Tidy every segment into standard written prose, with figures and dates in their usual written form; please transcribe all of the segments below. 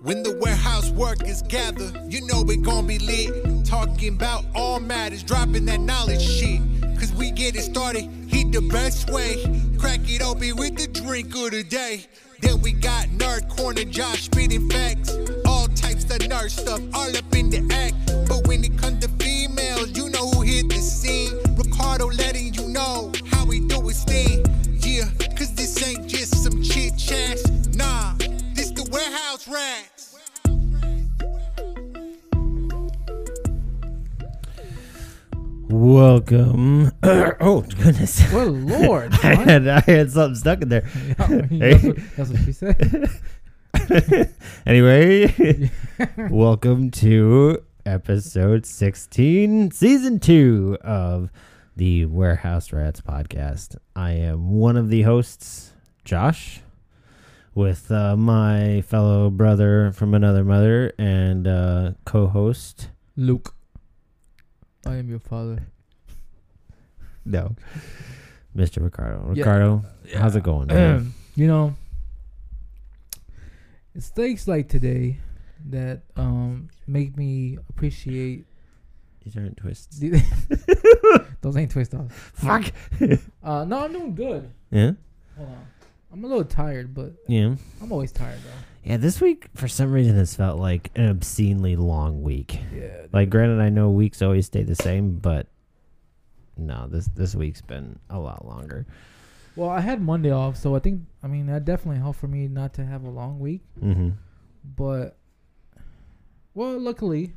When the warehouse workers gather, you know we gon' be lit. Talking about all matters, dropping that knowledge shit. Cause we get it started, hit the best way. Crack it open with the drink of the day. Then we got Nerd Corner, Josh spitting facts. All types of nerd stuff, all up in the act. But when it comes to females, you know who hit the scene. Ricardo letting you know how we do his thing. Yeah, cause this ain't just some chit chats. Nah, this the warehouse rats. Welcome. Oh goodness! Well, Lord, I had something stuck in there. That's what she said. Anyway, welcome to episode 16, season 2 of the Warehouse Rats podcast. I am one of the hosts, Josh, with my fellow brother from another mother and co-host Luke. I am your father. No, Mr. Ricardo. Yeah. Ricardo, how's it going? Man? You know, it's things like today that make me appreciate. These aren't twists. Those ain't twist offs. Fuck. No, I'm doing good. Yeah? Hold on. I'm a little tired, but Yeah. I'm always tired though. Yeah, this week, for some reason, has felt like an obscenely long week. Yeah. Like, granted, I know weeks always stay the same, but no, this week's been a lot longer. Well, I had Monday off, so that definitely helped for me not to have a long week. Mm-hmm. But, well, luckily,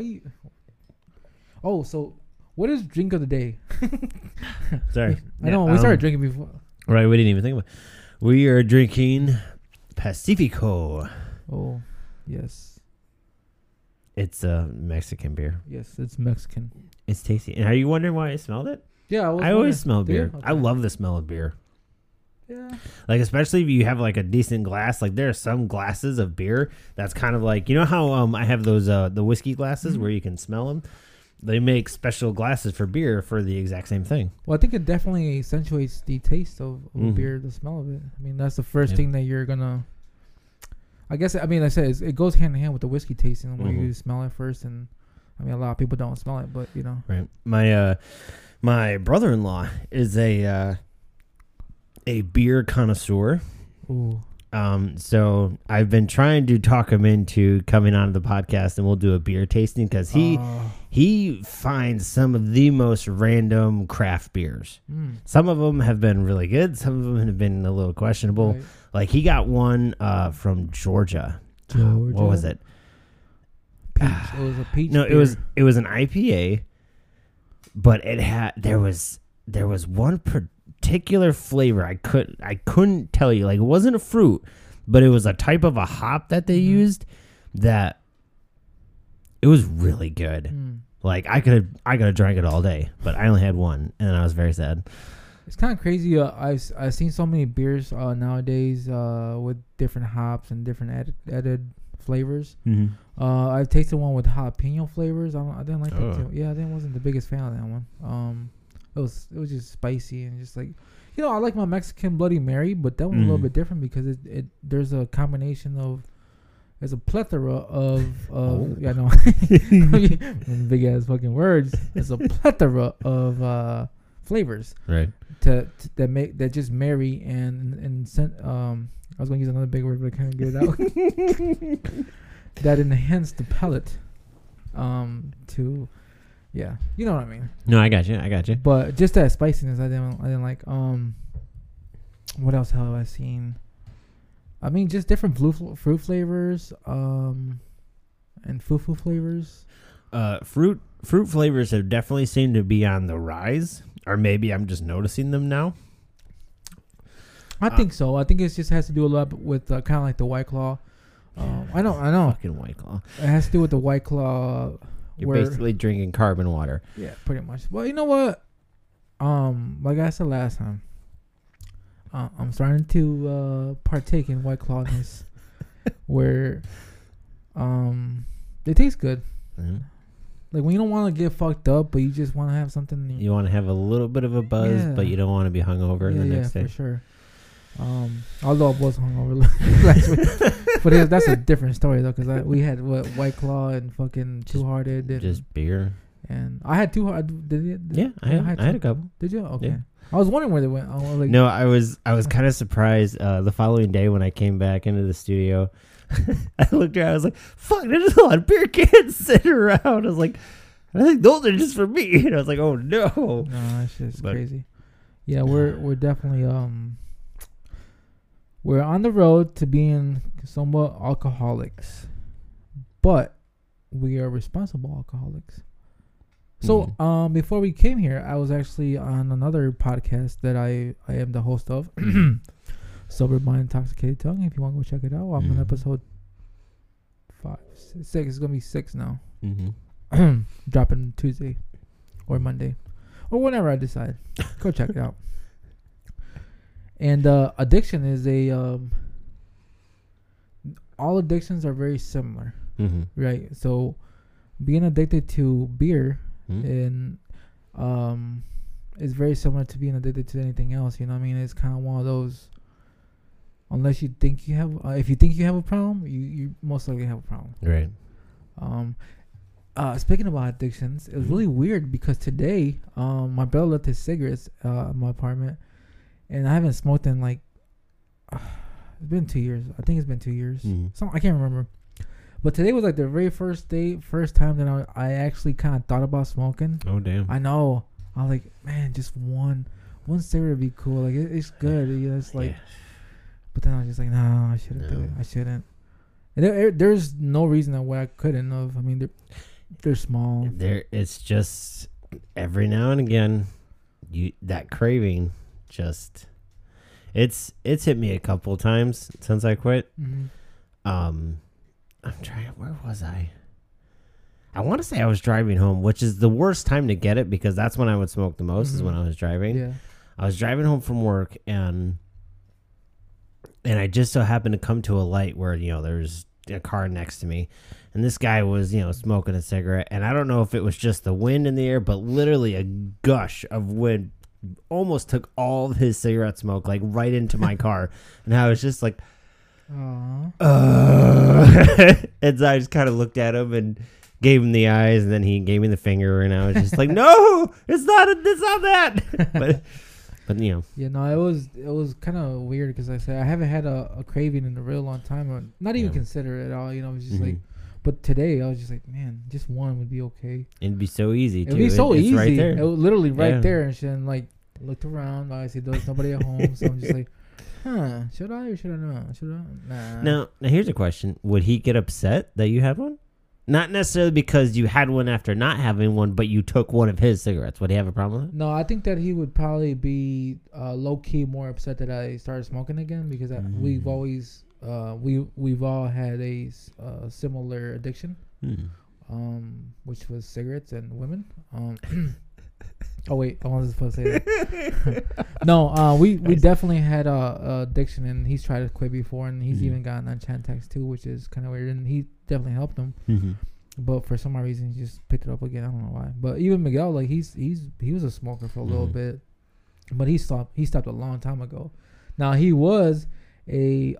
so what is drink of the day? Sorry. I know, we started drinking before. Right, we didn't even think about it. We are drinking Pacifico. Oh, yes. It's a Mexican beer. Yes, it's Mexican. It's tasty. And are you wondering why I smelled it? Yeah, I always smell beer. Okay. I love the smell of beer. Yeah. Like, especially if you have like a decent glass. Like, there are some glasses of beer that's kind of like, you know how I have those the whiskey glasses where you can smell them. They make special glasses for beer for the exact same thing. Well, I think it definitely accentuates the taste of a beer, the smell of it. I mean, that's the first thing that you're gonna. I guess like I said, it goes hand in hand with the whiskey tasting where you smell it first, and I mean a lot of people don't smell it, but you know. Right. My brother-in-law is a beer connoisseur. Ooh. So I've been trying to talk him into coming on the podcast, and we'll do a beer tasting because he finds some of the most random craft beers. Some of them have been really good. Some of them have been a little questionable. Right. Like, he got one from Georgia. What was it? Peach. It was a peach. No, beer. it was an IPA, but there was one particular flavor I couldn't tell you. Like, it wasn't a fruit, but it was a type of a hop that they used that it was really good. Like, I could have drank it all day, but I only had one, and I was very sad. It's kind of crazy. I've seen so many beers nowadays with different hops and different added flavors. I've tasted one with jalapeno flavors. I didn't like that too. Yeah, I wasn't the biggest fan of that one. It was just spicy and just like, you know, I like my Mexican Bloody Mary, but that one's a little bit different because there's a combination of, there's a plethora of yeah, no, big ass fucking words. There's a plethora of flavors, Right. that just marry and I was gonna use another big word, but I can't get it out. That enhance the palate, to. Yeah, you know what I mean. No, I got you. But just that spiciness, I didn't like. What else have I seen? I mean, just different fruit flavors, and fufu flavors. Fruit flavors have definitely seemed to be on the rise, or maybe I'm just noticing them now. I think so. I think it just has to do a lot with kind of like the White Claw. I know. Fucking White Claw. It has to do with the White Claw. You're basically drinking carbon water. Yeah, pretty much. Well, you know what? Like I said last time, I'm starting to partake in White Clawness, where they taste good. Mm-hmm. Like when you don't want to get fucked up, but you just want to have something. You want to have a little bit of a buzz, but you don't want to be hungover the next day. Yeah, for sure. Although I was hungover last week. But that's a different story though, because we had White Claw and fucking Two Hearted. And, just beer. And I had Two Hearted. Did you? Yeah, I had a couple. Did you? Okay. Yeah. I was wondering where they went. No, I was kind of surprised the following day when I came back into the studio. I looked around. I was like, "Fuck! There's a lot of beer cans sitting around." I was like, "I think those are just for me." And I was like, "Oh no!" No, that's just crazy. Yeah, we're definitely we're on the road to being somewhat alcoholics, but we are responsible alcoholics. So, before we came here, I was actually on another podcast that I am the host of, Sober Mind, Intoxicated Tongue. If you want to go check it out, I'm on episode 6. It's gonna be 6 now. Dropping Tuesday or Monday or whenever I decide. Go check it out. And addiction is all addictions are very similar, right? So, being addicted to beer. And it's very similar to being addicted to anything else. You know what I mean? It's kind of one of those. Unless you think you have, if you think you have a problem, you most likely have a problem. Right. Speaking about addictions, it was really weird because today, my brother left his cigarettes in my apartment, and I haven't smoked in like it's been 2 years. I think it's been 2 years. So I can't remember. But today was like the very first time that I actually kind of thought about smoking. Oh damn! I know. I was like, man, just one cigarette would be cool. Like it's good. It's like, but then I was just like, no, I shouldn't do it. I shouldn't. And there's no reason why I couldn't have. I mean, they're small. It's just every now and again, that craving just it's hit me a couple times since I quit. I'm trying. Where was I? I want to say I was driving home, which is the worst time to get it because that's when I would smoke the most. Is when I was driving. Yeah. I was driving home from work and I just so happened to come to a light where there's a car next to me, and this guy was smoking a cigarette, and I don't know if it was just the wind in the air, but literally a gush of wind almost took all of his cigarette smoke like right into my car, and I was just like. And so I just kind of looked at him and gave him the eyes, and then he gave me the finger, and I was just like, "No, it's not that." but Yeah, no, it was kind of weird because I haven't had a craving in a real long time, or not even consider it at all. It was just like, but today I was just like, man, just one would be okay. It'd be so easy. It'd be so easy. Right there. It was literally right there, and shit. And like looked around. I see there's nobody at home, so I'm just like. Should I or should I not? Should I? Nah. Now here's a question. Would he get upset that you had one? Not necessarily because you had one after not having one, but you took one of his cigarettes. Would he have a problem with it? No, I think that he would probably be low-key more upset that I started smoking again because we've always we've all had a similar addiction, which was cigarettes and women. Oh wait, I wasn't supposed to say that. No, we definitely had a addiction, and he's tried to quit before, and he's even gotten on Chantix too, which is kind of weird, and he definitely helped him. But for some odd reason, he just picked it up again. I don't know why. But even Miguel, like he was a smoker for a little bit, but he stopped a long time ago. Now he was a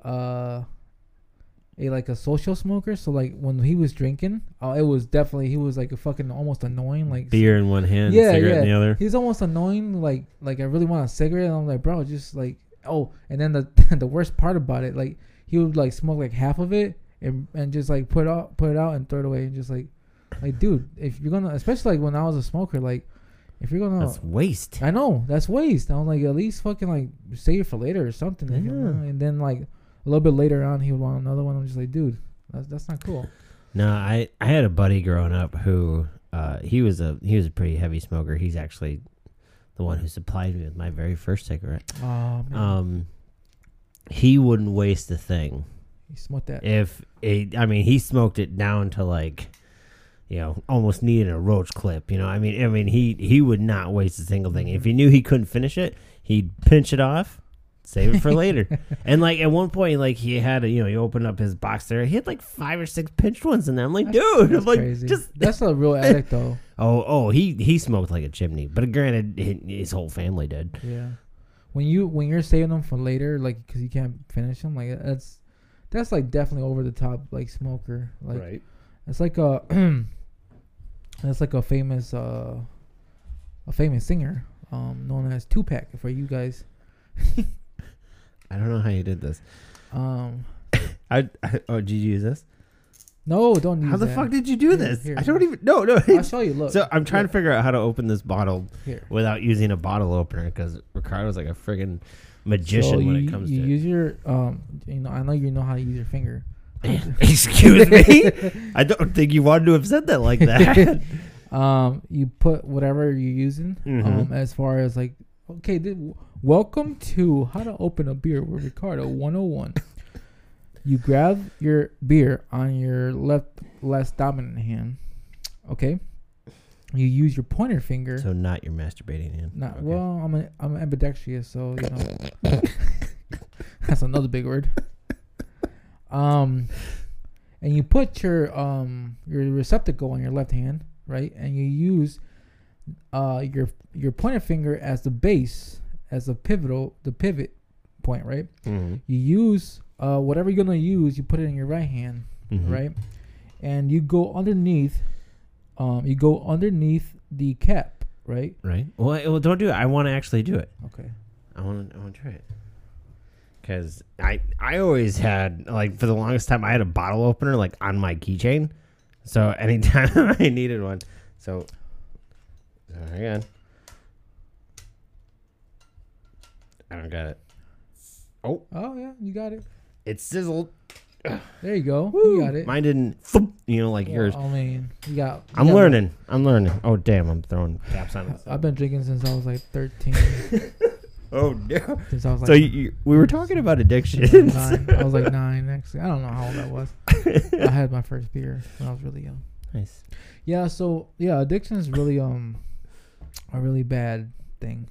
social smoker, so like when he was drinking, it was definitely he was like a fucking almost annoying, like beer in one hand, cigarette in the other. He's almost annoying, like I really want a cigarette, and I'm like, bro, just like and then the worst part about it, like he would like smoke like half of it and just like put it out and throw it away, and just like dude, if you're gonna, especially like when I was a smoker, like if you're gonna, that's waste. I know that's waste. I was like, at least fucking like save it for later or something. And then like. A little bit later on, he would want another one. I'm just like, dude, that's not cool. No, I had a buddy growing up who he was a pretty heavy smoker. He's actually the one who supplied me with my very first cigarette. Oh man. He wouldn't waste a thing. He smoked that. He smoked it down to like, almost needed a roach clip. He would not waste a single thing. If he knew he couldn't finish it, he'd pinch it off. Save it for later. And like at one point, like he had he opened up his box there. He had like 5 or 6 pinched ones in there. I'm like, dude, I'm like, crazy. That's a real addict though. He smoked like a chimney. But granted, his whole family did. Yeah. When you're saving them for later, like because you can't finish them, like that's like definitely over the top, like smoker. Like right. it's like a that's like a famous singer known as Tupac for you guys. I don't know how you did this. Oh, did you use this? No, don't use How the that. fuck did you do this? Here. I don't even. No. I'll show you. Look. So I'm trying to figure out how to open this bottle Here. without using a bottle opener because Ricardo's like a friggin' magician So when it comes to. You use your I know you know how to use your finger. Excuse me. I don't think you wanted to have said that like that. You put whatever you're using. Mhm. As far as like, okay, welcome to How to Open a Beer with Ricardo 101. You grab your beer on your less dominant hand. Okay. You use your pointer finger. So not your masturbating hand. Not Okay. well. I'm ambidextrous, so you know. That's another big word. And you put your receptacle on your left hand, right? And you use your pointer finger as the base, as the pivot point, right? Mm-hmm. You use whatever you're gonna use, you put it in your right hand, Mm-hmm. right? And you go underneath the cap, right? Right. Well, don't do it. I want to actually do it. Okay. I want to try it. Because I always had, like, for the longest time, I had a bottle opener, like, on my keychain. So anytime I needed one. So, again. I don't got it. Oh, Yeah, you got it. it sizzled. There you go. Woo. You got it. Mine didn't, thump, like Well, yours. I mean, you got. I'm learning. Oh, damn. I'm throwing caps on it. I've been drinking since I was like 13. Oh, no. Since I was like. So we were talking about addiction. 9. I was like 9. Actually, I don't know how old I was. I had my first beer when I was really young. Nice. Yeah. So yeah, addiction is really a really bad thing.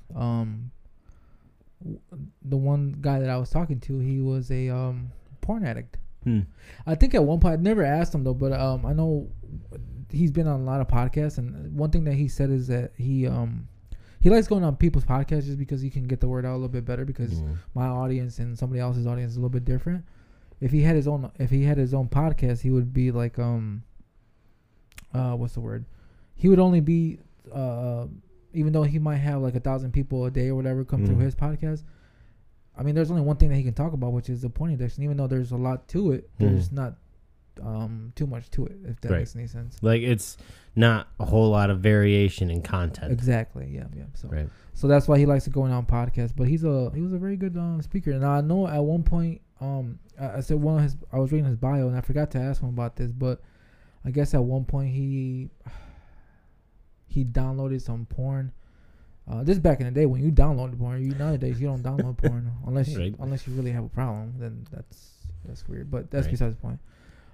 The one guy that I was talking to, he was a porn addict. I think at one point, I never asked him though, but I know he's been on a lot of podcasts, and one thing that he said is that he likes going on people's podcasts just because he can get the word out a little bit better, because my audience and somebody else's audience is a little bit different. If he had his own podcast, he would be like what's the word? He would only be even though he might have like 1,000 people a day or whatever come through his podcast. I mean, there's only one thing that he can talk about, which is the porn addiction. Even though there's a lot to it, there's not too much to it, if that makes any sense. Like, it's not a whole lot of variation in content. Exactly. Yeah. So that's why he likes to go on podcasts. But he was a very good speaker. And I know at one point, I said I was reading his bio and I forgot to ask him about this, but I guess at one point he downloaded some porn. This is back in the day when you downloaded porn. Nowadays you don't download porn unless you really have a problem. Then that's weird. But that's besides the point.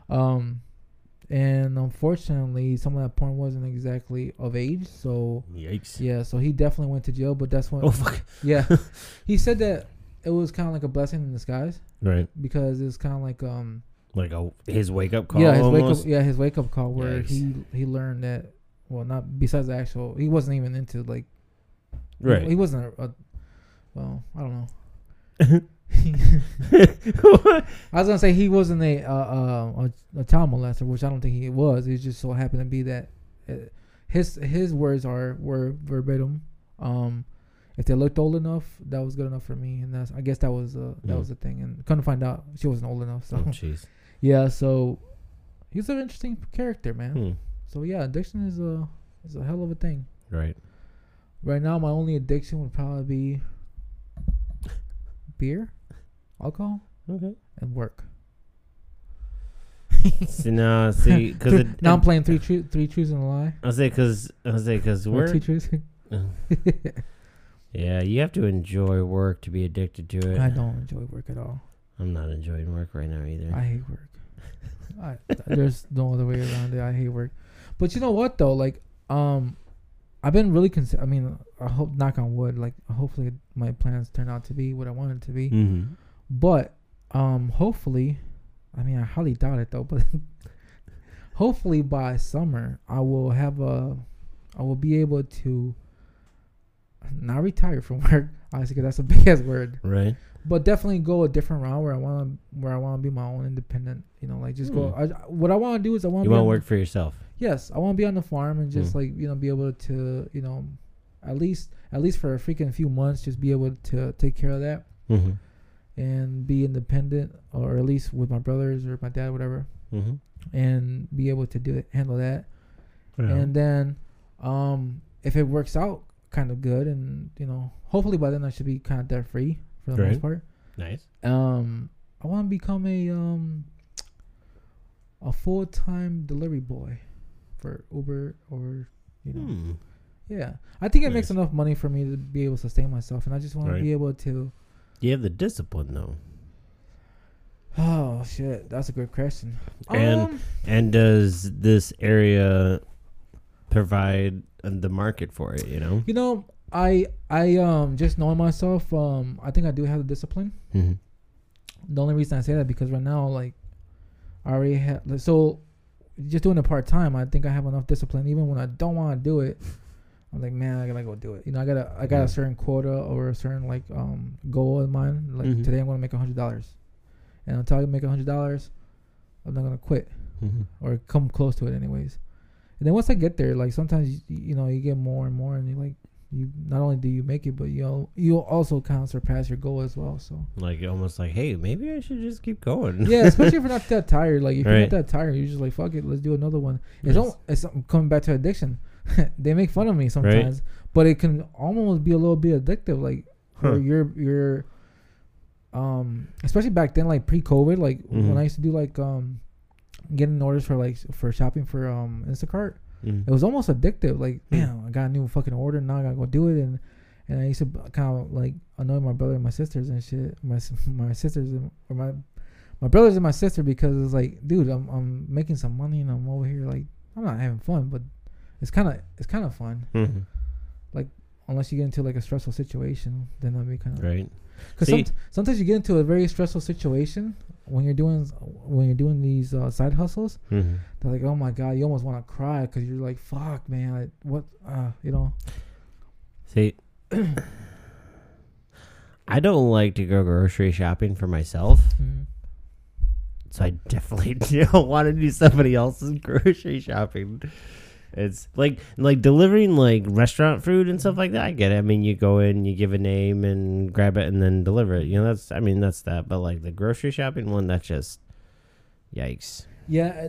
And unfortunately, some of that porn wasn't exactly of age. So yikes. Yeah. So he definitely went to jail. But that's when. Oh fuck. Yeah. He said that it was kind of like a blessing in disguise. Right. Because it's kind of like his wake up call. Yeah. His wake up call where he learned that. Well, not besides the actual. He wasn't even into like. Right. He wasn't well, I don't know. I was gonna say he wasn't a child molester, which I don't think he was. It just so happened to be that his words were verbatim. If they looked old enough, that was good enough for me, and I guess that was the thing. And couldn't find out she wasn't old enough. So jeez. Yeah, so he's an interesting character, man. So yeah, addiction is a hell of a thing. Right. Right now, my only addiction would probably be beer, alcohol, and work. Now I'm playing three truths and a lie. I say because we're 2 truths. Yeah, you have to enjoy work to be addicted to it. I don't enjoy work at all. I'm not enjoying work right now either. I hate work. There's no other way around it. I hate work. But you know what though? Like, I've been really I hope, knock on wood, like hopefully my plans turn out to be what I wanted to be. Mm-hmm. But hopefully, I highly doubt it though, but hopefully by summer I will be able to not retire from work, honestly, because that's a big ass word. Right. but definitely go a different route where I want to be my own independent. You know, like just go. What I want to do is I want. You want to work for yourself. Yes, I want to be on the farm and just like be able to at least for a freaking few months just be able to take care of that and be independent, or at least with my brothers or my dad, whatever, and be able to handle that. And then if it works out kind of good, and hopefully by then I should be kind of debt free for the most part. Nice. I want to become a full-time delivery boy for Uber, or yeah, I think it makes enough money for me to be able to sustain myself, and I just want to be able to. You have the discipline though. Oh shit, that's a good question. And does this area provide the market for it? I just knowing myself, I think I do have the discipline. The only reason I say that because right now, like, I already have, so just doing it part time, I think I have enough discipline. Even when I don't want to do it, I'm like, man, I gotta go do it. I got a certain quota or a certain like goal in mind. Like today, I'm gonna make $100, and until I make $100, I'm not gonna quit or come close to it anyways. And then once I get there, like sometimes you get more and more, and you not only do you make it, but you'll also kind of surpass your goal as well. So like almost like, hey, maybe I should just keep going. Yeah, especially if you're not that tired. Like if you're not that tired, you're just like, fuck it, let's do another one. It's coming back to addiction. They make fun of me sometimes, but it can almost be a little bit addictive. Like you're especially back then, like pre-COVID, like when I used to do like getting orders for shopping for Instacart. It was almost addictive. Like, damn, I got a new fucking order. Now I gotta go do it. And I used to kind of like annoy my brother and my sisters and shit. My sisters and my brothers and my sister, because it's like, dude, I'm making some money and I'm over here like I'm not having fun, but it's kind of fun. Like unless you get into like a stressful situation, then that'd be kind of right. Because sometimes you get into a very stressful situation when you're doing these side hustles. They're like, oh my god, you almost want to cry because you're like, fuck, man, See, I don't like to go grocery shopping for myself, so I definitely don't want to do somebody else's grocery shopping. It's like delivering like restaurant food and stuff like that. I get it. I mean, you go in, you give a name and grab it and then deliver it. That's that. But like the grocery shopping one, that's just yikes. Yeah,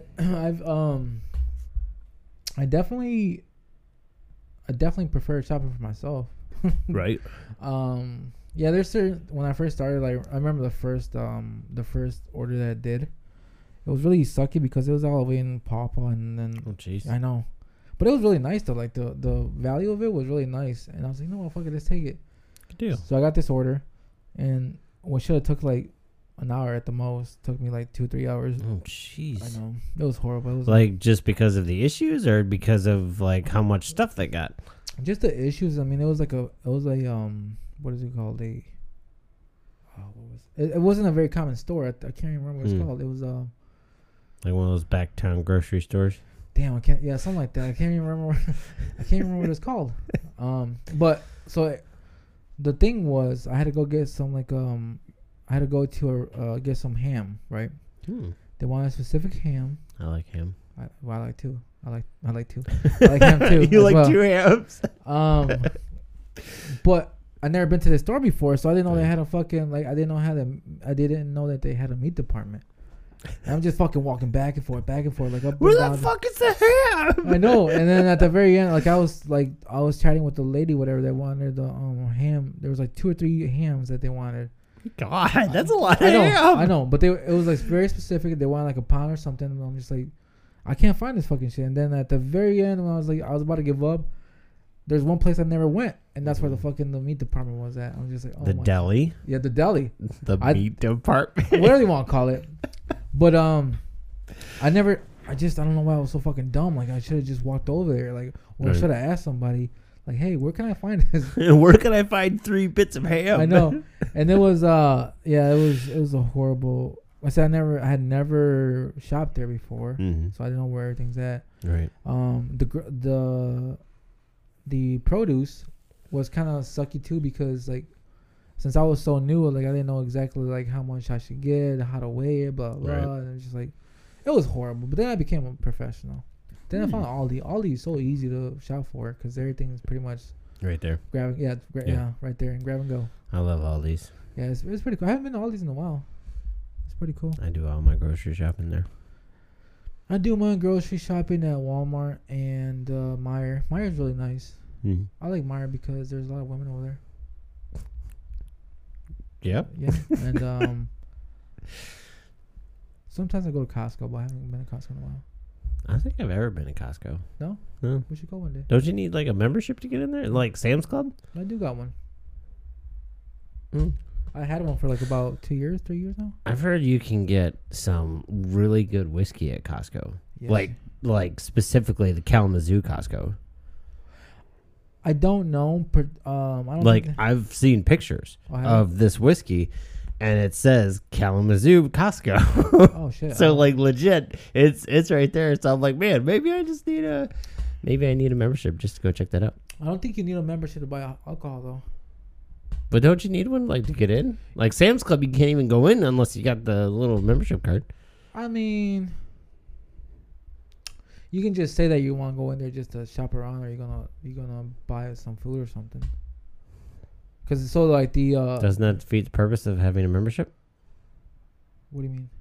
I definitely prefer shopping for myself. Right. Yeah, there's certain, when I first started, like I remember the first order that I did, it was really sucky because it was all the way in Pawpaw, and then I know. But it was really nice though. Like the value of it was really nice, and I was like, no, fuck it, let's take it. Good deal. So I got this order, and what should have took like an hour at the most took me like 2-3 hours. Oh jeez. I know, it was horrible. It was like just because of the issues, or because of like how much stuff they got? Just the issues. I mean, it was a what is it called? What was it? It wasn't a very common store. I can't even remember what it's called. It was like one of those backtown grocery stores. Damn, I can't. Yeah, something like that. I can't even remember. I can't remember what it's called. But so the thing was, I had to go get some I had to go to get some ham. Right. They wanted a specific ham. I like ham. I like too. I like too. I like ham too. You like 2 hams. But I never been to the store before, so I didn't know they had a fucking I didn't know that they had a meat department. And I'm just fucking walking back and forth, like up. Where the fuck is the ham? I know. And then at the very end, I was chatting with the lady, whatever they wanted the ham. There was like 2 or 3 hams that they wanted. God, that's a lot of ham. I know, but it was like very specific. They wanted like a pound or something, and I'm just like, I can't find this fucking shit. And then at the very end, when I was about to give up, there's one place I never went, and that's where the meat department was at. I was just like, oh, the deli. Yeah, the deli. The meat department. Whatever you want to call it. But I don't know why I was so fucking dumb. Like I should have just walked over there. Like, or I should have asked somebody, like, hey, where can I find this? Where can I find 3 bits of ham? I know. And it was it was a horrible. I said I had never shopped there before, so I didn't know where everything's at. Right. The produce was kind of sucky too, because like since I was so new, like I didn't know exactly like how much I should get, how to weigh it, blah blah. Right. And it's just like it was horrible. But then I became a professional. Then I found Aldi. Aldi is so easy to shop for because everything's pretty much Right there. grabbing. Yeah, yeah, right there and grab and go. I love Aldi's. Yeah, it's pretty cool. I haven't been to Aldi's in a while. It's pretty cool. I do all my grocery shopping there. I do my grocery shopping at Walmart and Meijer. Meier's really nice. Mm-hmm. I like Meijer because there's a lot of women over there. Yep. Yeah, and sometimes I go to Costco, but I haven't been to Costco in a while. I don't think I've ever been to Costco. No? No. We should go one day. Don't you need like a membership to get in there? Like Sam's Club? I do got one. Mm. I had one for like about 3 years now. I've heard you can get some really good whiskey at Costco. Yeah. Like specifically the Kalamazoo Costco. I don't know. I don't Like think I've seen pictures Oh, have you? of this whiskey, and it says Kalamazoo Costco. Oh shit. So like legit, it's right there. So I'm like, man, maybe I need a membership just to go check that out. I don't think you need a membership to buy alcohol though. But don't you need one like to get in? Like Sam's Club, you can't even go in unless you got the little membership card. I mean, you can just say that you want to go in there just to shop around, or you're gonna buy some food or something. Cause it's so like the Doesn't that defeat the purpose of having a membership? what do you mean?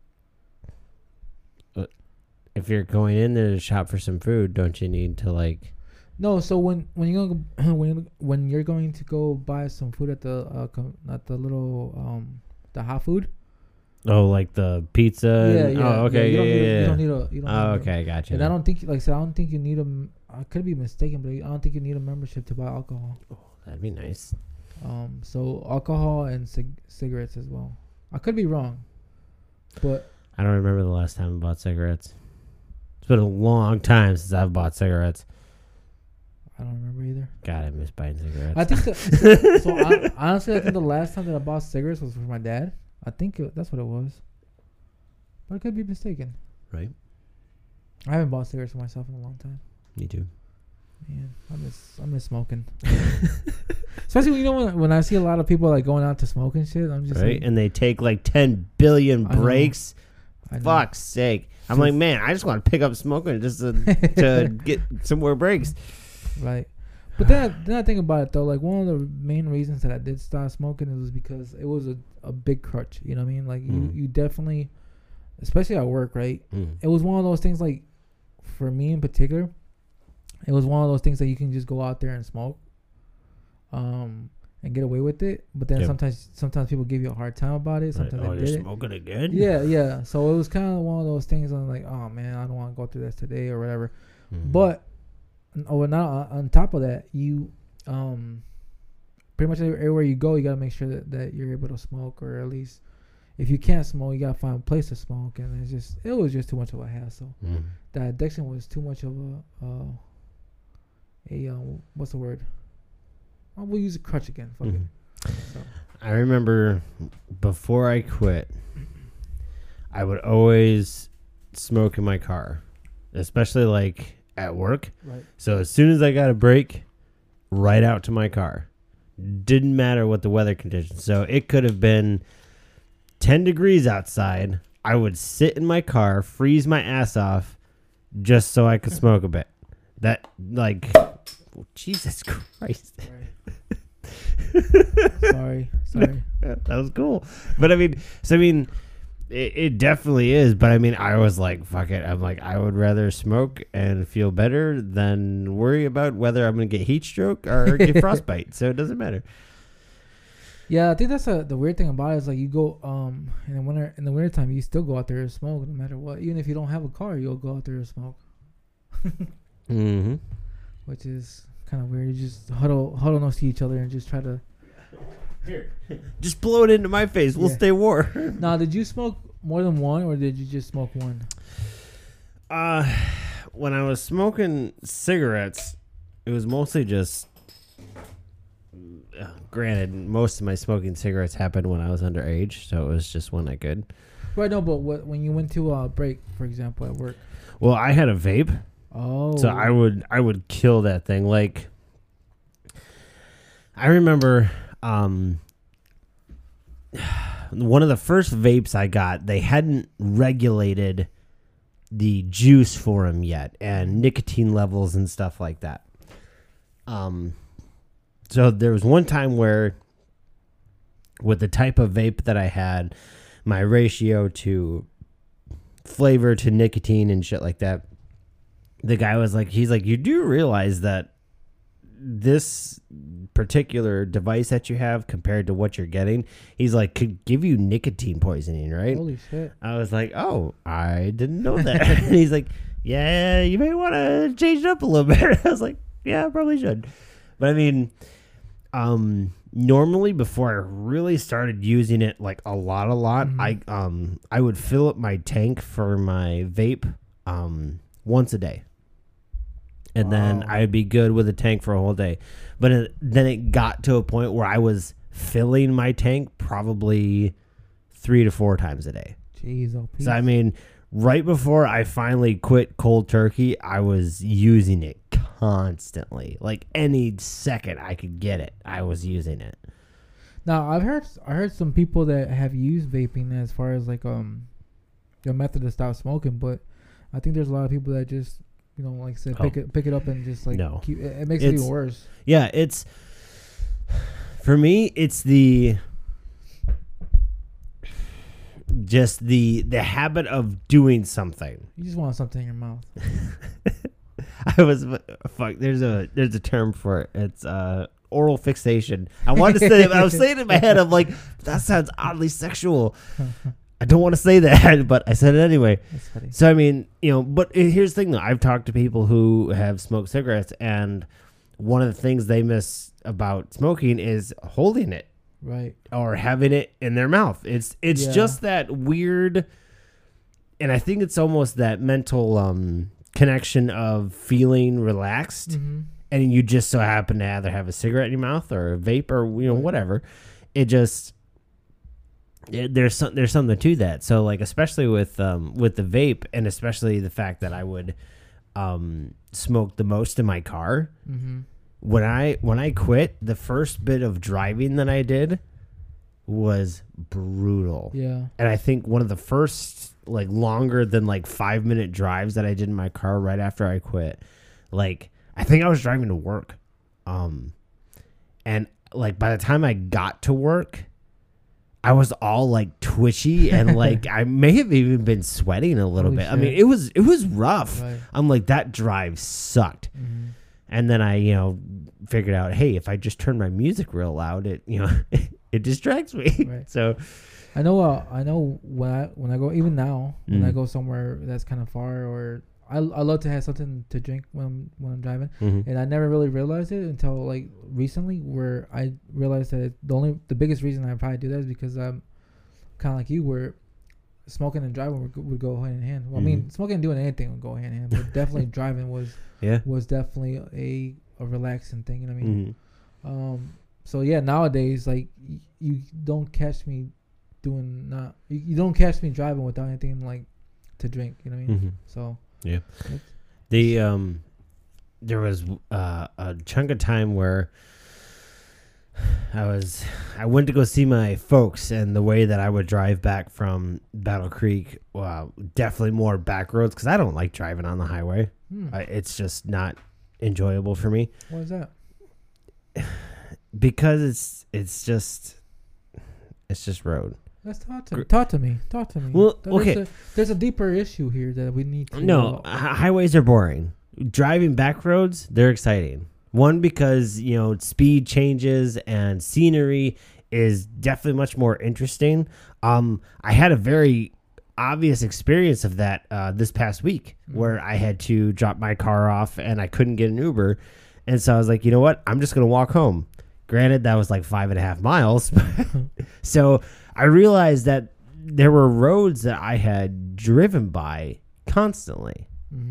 If you're going in there to shop for some food, don't you need to like? No, so when you go when you're going to go buy some food at the little the hot food. Oh, like the pizza. Yeah, and- yeah. Oh, okay. You don't Yeah. need a. You don't Oh, need okay. Gotcha. And I don't think, like I said, I don't think you need a. I could be mistaken, but I don't think you need a membership to buy alcohol. Oh, that'd be nice. So alcohol and cigarettes as well. I could be wrong, but I don't remember the last time I bought cigarettes. It's been a long time since I've bought cigarettes. I don't remember either. God, I miss buying cigarettes. I think honestly, I think the last time that I bought cigarettes was for my dad. I think that's what it was, but I could be mistaken. Right. I haven't bought cigarettes for myself in a long time. Me too. Man, I miss smoking. Especially when I see a lot of people like going out to smoke and shit. I'm just Right, like, and they take like 10 billion I know. breaks. I know. Fuck's sake! I'm like, man, I just want to pick up smoking just to get some more breaks. Right. But then I think about it though, like one of the main reasons that I did stop smoking was because it was a big crutch. You know what I mean? Like you definitely, especially at work, right? It was one of those things like, for me in particular, it was one of those things that you can just go out there and smoke, and get away with it. But then sometimes people give you a hard time about it. Sometimes Like, oh, they you're did it. smoking again? Yeah. So it was kind of one of those things. I'm like, oh man, I don't want to go through this today or whatever. But now on top of that, you pretty much everywhere you go, you gotta make sure that you're able to smoke, or at least if you can't smoke, you gotta find a place to smoke. And it was just too much of a hassle. That addiction was too much of a what's the word? We'll use a crutch again. Fuck it. So. I remember before I quit, I would always smoke in my car, especially like at work. Right. So as soon as I got a break, right out to my car. Didn't matter what the weather conditions. So it could have been 10 degrees outside. I would sit in my car, freeze my ass off, just so I could smoke a bit. That, like, Jesus Christ. Sorry. That was cool. But I mean, it definitely is. But I mean, I was like, fuck it. I'm like, I would rather smoke and feel better than worry about whether I'm going to get heat stroke or get frostbite. So it doesn't matter. Yeah, I think that's the weird thing about it is like you go in the winter time you still go out there and smoke no matter what. Even if you don't have a car, you'll go out there and smoke. Mm-hmm. Which is kind of weird. You just huddle next to each other and just try to. Here, just blow it into my face. We'll stay warm. Now, did you smoke more than one, or did you just smoke one? When I was smoking cigarettes, it was mostly just. Granted, most of my smoking cigarettes happened when I was underage, so it was just when I could. Right, no, but when you went to a break, for example, at work. Well, I had a vape. Oh. So I would kill that thing. Like, I remember one of the first vapes I got, they hadn't regulated the juice for them yet and nicotine levels and stuff like that. So there was one time where with the type of vape that I had, my ratio to flavor to nicotine and shit like that, the guy was like, he's like, you do realize that this particular device that you have compared to what you're getting, he's like, could give you nicotine poisoning, right? Holy shit. I was like, oh, I didn't know that. And he's like, yeah, you may want to change it up a little bit. I was like, yeah, I probably should. But I mean, normally before I really started using it like a lot, mm-hmm. I would fill up my tank for my vape once a day. And then I'd be good with a tank for a whole day. But then it got to a point where I was filling my tank probably 3 to 4 times a day. Jeez, oh, so, I mean, right before I finally quit cold turkey, I was using it constantly. Like any second I could get it, I was using it. Now, I heard some people that have used vaping as far as like a method to stop smoking, but I think there's a lot of people that just, you know, like I said, pick it up and just like keep, it makes it even worse. Yeah, it's for me. It's the habit of doing something. You just want something in your mouth. There's a term for it. It's oral fixation. I wanted to say it, but I was saying it in my head. I'm like, that sounds oddly sexual. I don't want to say that, but I said it anyway. That's funny. So, I mean, you know, but here's the thing, though. I've talked to people who have smoked cigarettes, and one of the things they miss about smoking is holding it. Right. Or having it in their mouth. It's just that weird, and I think it's almost that mental connection of feeling relaxed, mm-hmm. and you just so happen to either have a cigarette in your mouth or a vape or, you know, whatever. It just... There's something to that. So like, especially with the vape, and especially the fact that I would smoke the most in my car. Mm-hmm. When I quit, the first bit of driving that I did was brutal. Yeah. And I think one of the first like longer than like 5-minute drives that I did in my car right after I quit, like I think I was driving to work, and like by the time I got to work, I was all like twitchy and like I may have even been sweating a little bit. Shit. I mean, it was rough. Right. I'm like, that drive sucked. Mm-hmm. And then I, you know, figured out, hey, if I just turn my music real loud, it, you know, it distracts me. Right. So I know when I go, even now, when I go somewhere that's kind of far, or I love to have something to drink when I'm driving, mm-hmm. and I never really realized it until like recently, where I realized that the biggest reason I probably do that is because I'm kind of like you, where smoking and driving would go hand in hand. Well, mm-hmm. I mean, smoking and doing anything would go hand in hand, but definitely driving was definitely a relaxing thing. You know what I mean? Mm-hmm. So yeah, nowadays, like you don't catch me you don't catch me driving without anything like to drink. You know what I mean? Mm-hmm. So. Yeah, there was a chunk of time where I went to go see my folks, and the way that I would drive back from Battle Creek, definitely more back roads, because I don't like driving on the highway. It's just not enjoyable for me. Why is that? Because it's just road. Let's talk to me. Well, okay. There's a deeper issue here that we need to... No, highways are boring. Driving back roads, they're exciting. One, because, you know, speed changes and scenery is definitely much more interesting. I had a very obvious experience of that this past week, where I had to drop my car off and I couldn't get an Uber. And so I was like, you know what? I'm just going to walk home. Granted, that was like 5.5 miles. So I realized that there were roads that I had driven by constantly,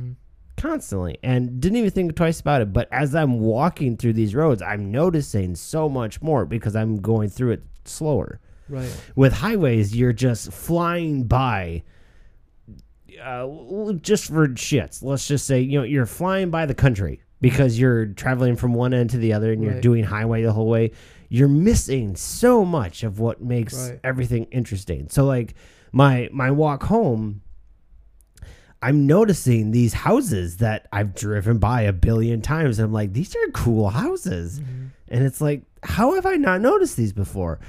and didn't even think twice about it. But as I'm walking through these roads, I'm noticing so much more because I'm going through it slower. Right. With highways, you're just flying by. Just for shits, let's just say, you know, you're flying by the country. because you're traveling from one end to the other and you're doing highway the whole way. You're missing so much of what makes everything interesting. So like my walk home, I'm noticing these houses that I've driven by a billion times. And I'm like, these are cool houses. Mm-hmm. And it's like, how have I not noticed these before?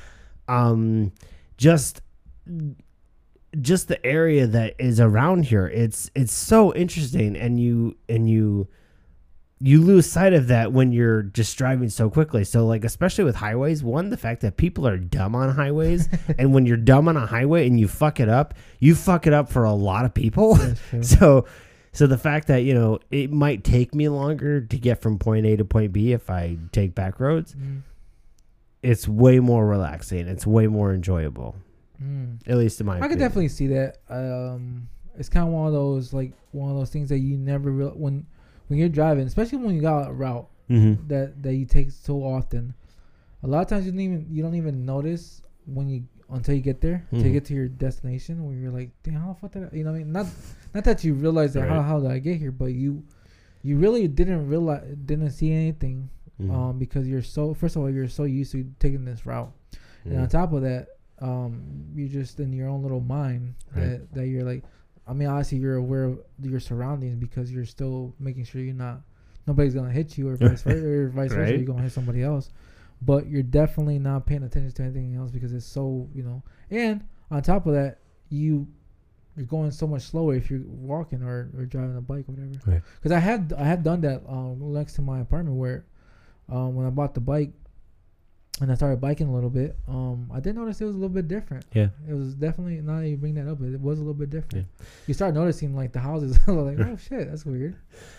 Just the area that is around here. It's so interesting. And you lose sight of that when you're just driving so quickly. So like, especially with highways, one, the fact that people are dumb on highways and when you're dumb on a highway and you fuck it up for a lot of people. So the fact that, you know, it might take me longer to get from point A to point B if I take back roads, it's way more relaxing. It's way more enjoyable. At least in my opinion. I could definitely see that. It's kind of one of those things that you never when you're driving, especially when you got a route that you take so often. A lot of times you don't even notice until you get there, until you get to your destination, where you're like, damn, how the fuck did I, you know what I mean? Not that you realize that how did I get here, but you really didn't see anything because you're so used to taking this route. And on top of that, you're just in your own little mind that you're like, I mean, obviously you're aware of your surroundings because you're still making sure nobody's gonna hit you or vice versa, you're gonna hit somebody else. But you're definitely not paying attention to anything else because it's so, you know. And on top of that, you're going so much slower if you're walking or driving a bike or whatever. Because I had done that next to my apartment where when I bought the bike and I started biking a little bit, I did notice it was a little bit different. Yeah, it was definitely, now that you bring that up, it was a little bit different. Yeah. You start noticing like the houses, like, oh shit, that's weird.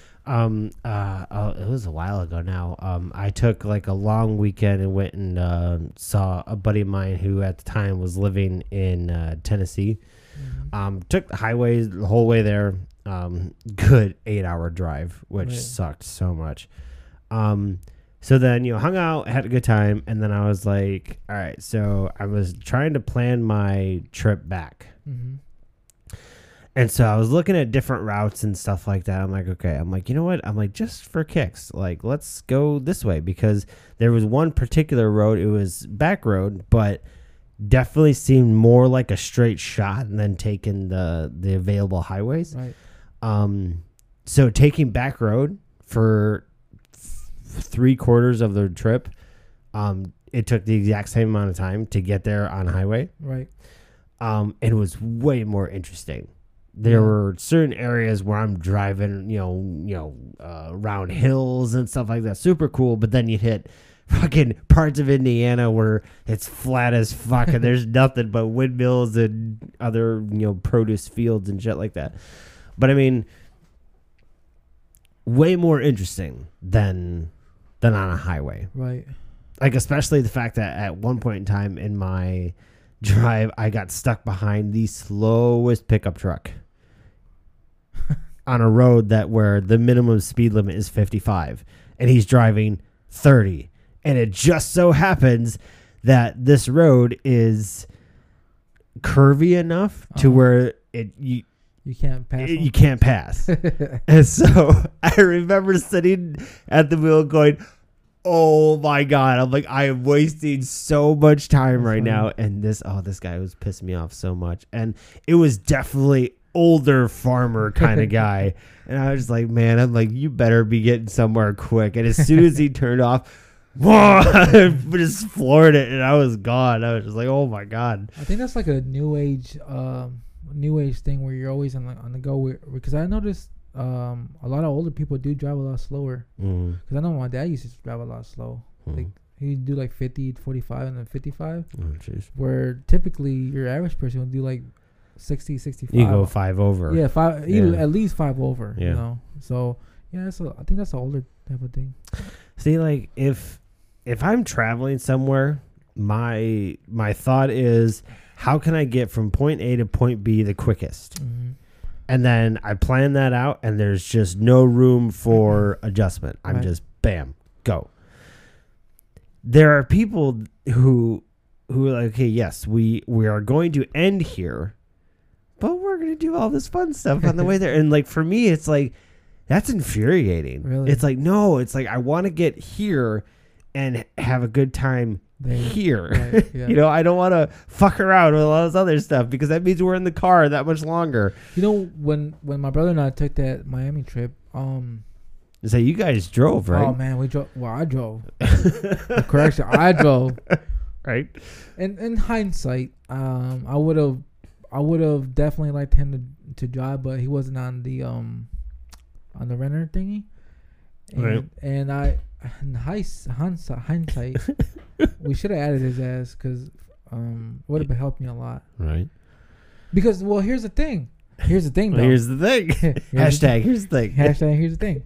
It was a while ago now. I took like a long weekend and went and saw a buddy of mine who at the time was living in Tennessee. Took the highway the whole way there. Good 8-hour drive, which sucked so much. So then, you know, hung out, had a good time, and then I was like, all right, so I was trying to plan my trip back. And so I was looking at different routes and stuff like that. I'm like, okay. I'm like, you know what? I'm like, just for kicks, like, let's go this way. Because there was one particular road. It was back road, but definitely seemed more like a straight shot than taking the available highways. Right. So taking back road for 3/4 of the trip, it took the exact same amount of time to get there on highway. Right. And it was way more interesting. There were certain areas where I'm driving, around hills and stuff like that. Super cool. But then you hit fucking parts of Indiana where it's flat as fuck and there's nothing but windmills and other, produce fields and shit like that. But I mean, way more interesting than on a highway. Right. Like, especially the fact that at one point in time in my drive, I got stuck behind the slowest pickup truck on a road where the minimum speed limit is 55 and he's driving 30. And it just so happens that this road is curvy enough to where you can't pass. You can't pass. And so I remember sitting at the wheel going, oh my God. I'm like, I am wasting so much time right now. And this guy was pissing me off so much. And it was definitely older farmer kind of guy. And I was like, man, I'm like, you better be getting somewhere quick. And as soon as he turned off, I just floored it and I was gone. I was just like, oh my God. I think that's like a new age thing where you're always on the go. Because I noticed a lot of older people do drive a lot slower. Because I know my dad used to drive a lot slow. Like he'd do like 50, 45, and then 55. Oh, jeez. Where typically your average person would do like 60, 65. You go 5 over. Yeah, 5. Yeah. At least 5 over. Yeah. You know. So yeah, I think that's an older type of thing. See, like if I'm traveling somewhere, my thought is, how can I get from point A to point B the quickest? And then I plan that out, and there's just no room for adjustment. I'm just bam, go. There are people who are like, okay, yes, we are going to end here, but we're going to do all this fun stuff on the way there. And like for me, it's like That's infuriating. Really? It's like, no, it's like I want to get here and have a good time here. Right, yeah. You know, I don't want to fuck around with all this other stuff because that means we're in the car that much longer. You know, when my brother and I took that Miami trip, So you guys drove, right? oh man, we drove. Well, I drove. Correction, I drove. Right. In hindsight, I would have definitely liked him to drive, but he wasn't on the renter thingy. And, Right. and I, in hindsight, we should have added his ass because would have helped me a lot. Right. Because here's the thing. Here's the thing, though. Here's the thing. Hashtag here's the thing. Hashtag here's the thing.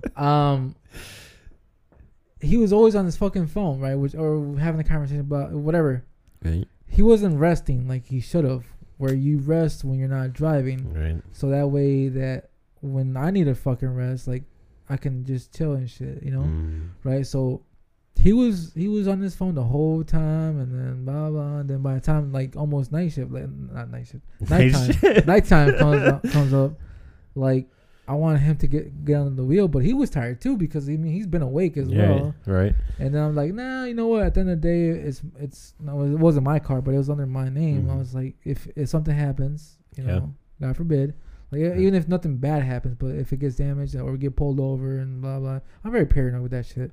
He was always on his fucking phone, right? Or having a conversation about whatever. Right. He wasn't resting like he should have. Where you rest when you're not driving, Right. so that way that when I need a fucking rest, like I can just chill and shit, you know, right? So he was on his phone the whole time, and then blah blah. And then by the time like almost night shift, like not night shift, nighttime comes up, like I wanted him to get on the wheel, but he was tired too because he's been awake as well. Right. And then I'm like, nah, you know what? At the end of the day, it wasn't my car, but it was under my name. I was like, if something happens, you know, God forbid, like even if nothing bad happens, but if it gets damaged or we get pulled over and blah blah, I'm very paranoid with that shit.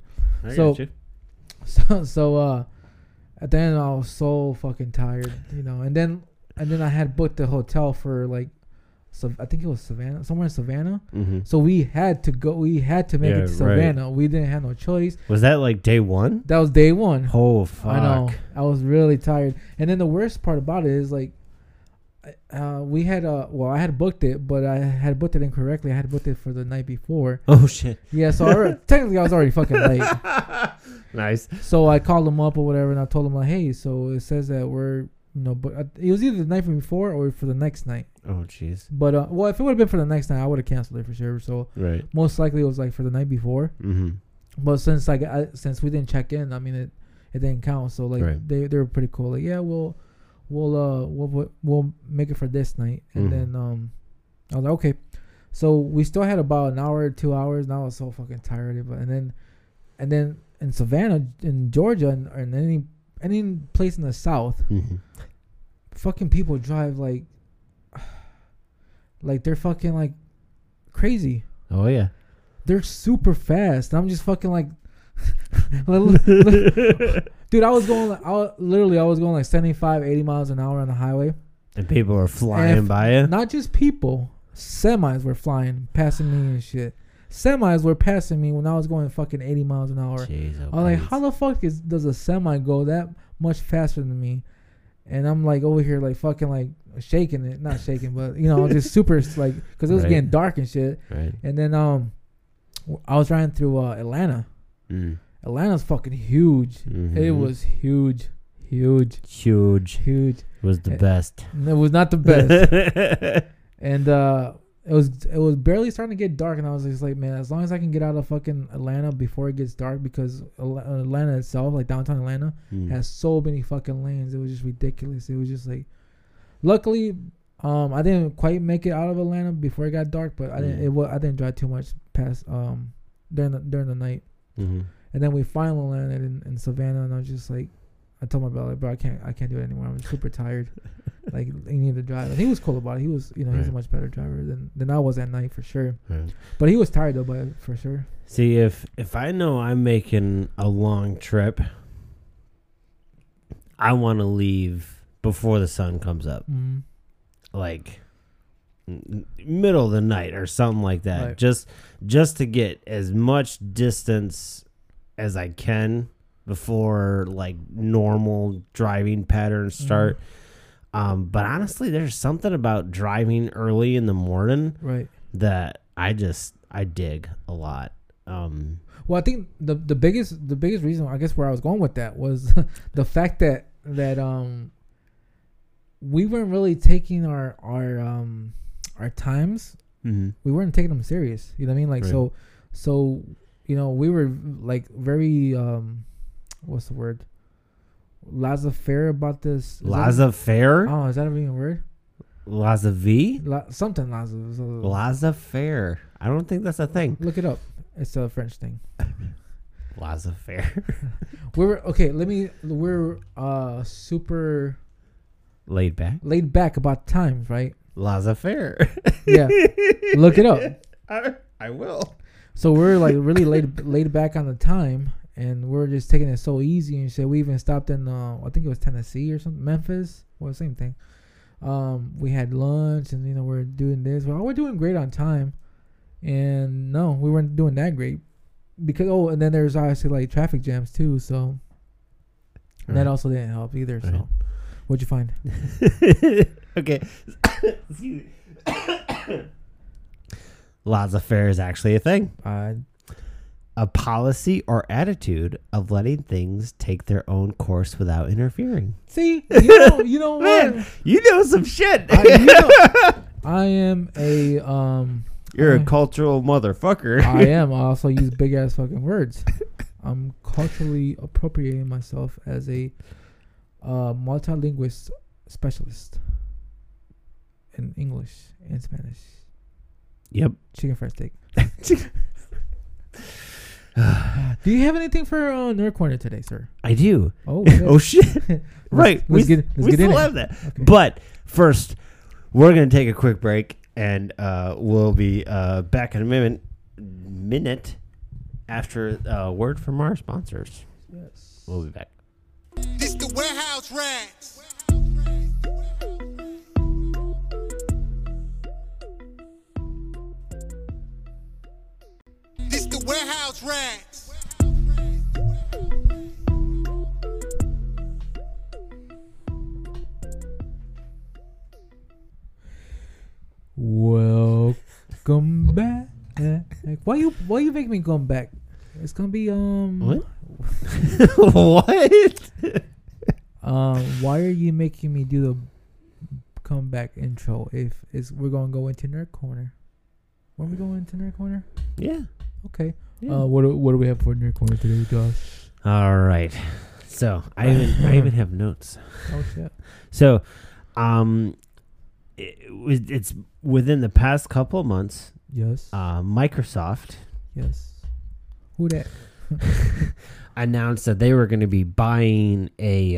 So at the end, I was so fucking tired, you know. And then I had booked the hotel for like. So I think it was Savannah, somewhere in Savannah. Mm-hmm. So we had to go. We had to make it to Savannah. Right. We didn't have no choice. Was that like day one? That was day one. Oh fuck! I know. I was really tired. And then the worst part about it is like, we had I had booked it, but I had booked it incorrectly. I had booked it for the night before. Oh shit! Yeah. So technically, I was already fucking late. Nice. So I called them up or whatever, and I told them like, hey, so it says that we're. No, but it was either the night from before or for the next night. Oh, jeez. But if it would have been for the next night, I would have canceled it for sure. So most likely it was like for the night before. Mm-hmm. But since we didn't check in, I mean it didn't count. So like they were pretty cool. Like we'll make it for this night, and then I was like okay. So we still had about an hour, 2 hours. Now I was so fucking tired. But and then in Savannah, in Georgia, and any place in the South. Mm-hmm. Fucking people drive like they're fucking like crazy. Oh yeah, they're super fast. I'm just fucking like, dude. I was going like 75, 80 miles an hour on the highway, and people are flying by you. Not just people, semis were flying, passing me and shit. Semis were passing me when I was going fucking 80 miles an hour. Jeez, I was like, how the fuck does a semi go that much faster than me? And I'm like over here like fucking like shaking it, not shaking, but you know, just super like because it was getting dark and shit. Right. And then I was riding through Atlanta. Atlanta's fucking huge. Mm-hmm. It was huge. It was the best. It was not the best. And it was barely starting to get dark, and I was just like, man, as long as I can get out of fucking Atlanta before it gets dark, because Atlanta itself, like downtown Atlanta, has so many fucking lanes. It was just ridiculous. It was just like, luckily, I didn't quite make it out of Atlanta before it got dark, but I didn't drive too much past during the night. Mm-hmm. And then we finally landed in Savannah, and I was just like, I told my brother, like, bro, I can't do it anymore. I'm super tired. Like, you need to drive. And he was cool about it. He was, he's a much better driver than I was at night for sure. Right. But he was tired though, but for sure. See, if I know I'm making a long trip, I want to leave before the sun comes up, like middle of the night or something like that. Right. Just to get as much distance as I can before like normal driving patterns start. But honestly, there's something about driving early in the morning that I dig a lot. Well, I think the biggest reason, I guess, where I was going with that was the fact that we weren't really taking our times. Mm-hmm. We weren't taking them serious. You know what I mean? Like so you know, we were like very what's the word? Laissez-faire about this. Laissez-faire? Oh, is that even a word? Laissez-vie? Something laissez-faire. Laissez-faire. I don't think that's a thing. Look it up. It's a French thing. Laissez-faire. We're super Laid back. about times, right? Laissez-faire. Yeah. Look it up. I will. So we're like really laid back on the time, and we're just taking it so easy and shit. We even stopped in I think it was Tennessee or something, Memphis. Well, same thing. We had lunch, and we're doing this. Well, we're doing great on time, and no, we weren't doing that great because and then there's obviously like traffic jams too. So that also didn't help either. So Right. what'd you find? Okay. Laissez-faire is actually a thing. A policy or attitude of letting things take their own course without interfering. See, you know what? Man, you know some shit. I am a You're a cultural motherfucker. I am. I also use big ass fucking words. I'm culturally appropriating myself as a multilingual specialist in English and Spanish. Yep. Chicken fried steak. Do you have anything for Nerd Corner today, sir? I do. Oh, Oh shit. Right. Let's we get still in have it. that. Okay. But first, we're going to take a quick break, and we'll be back in a minute after a word from our sponsors. Yes. We'll be back. This the warehouse rats. This the warehouse rats. Welcome back. Why you make me come back? It's gonna be What? What? Why are you making me do the comeback intro if we're gonna go into Nerd Corner? When we go into Nerd Corner? Yeah. Okay. Yeah. What do we have for Nerd Corner today, Josh? All right. So I even have notes. Oh shit. So, it's within the past couple of months. Yes. Microsoft Yes. Who that? announced that they were going to be buying a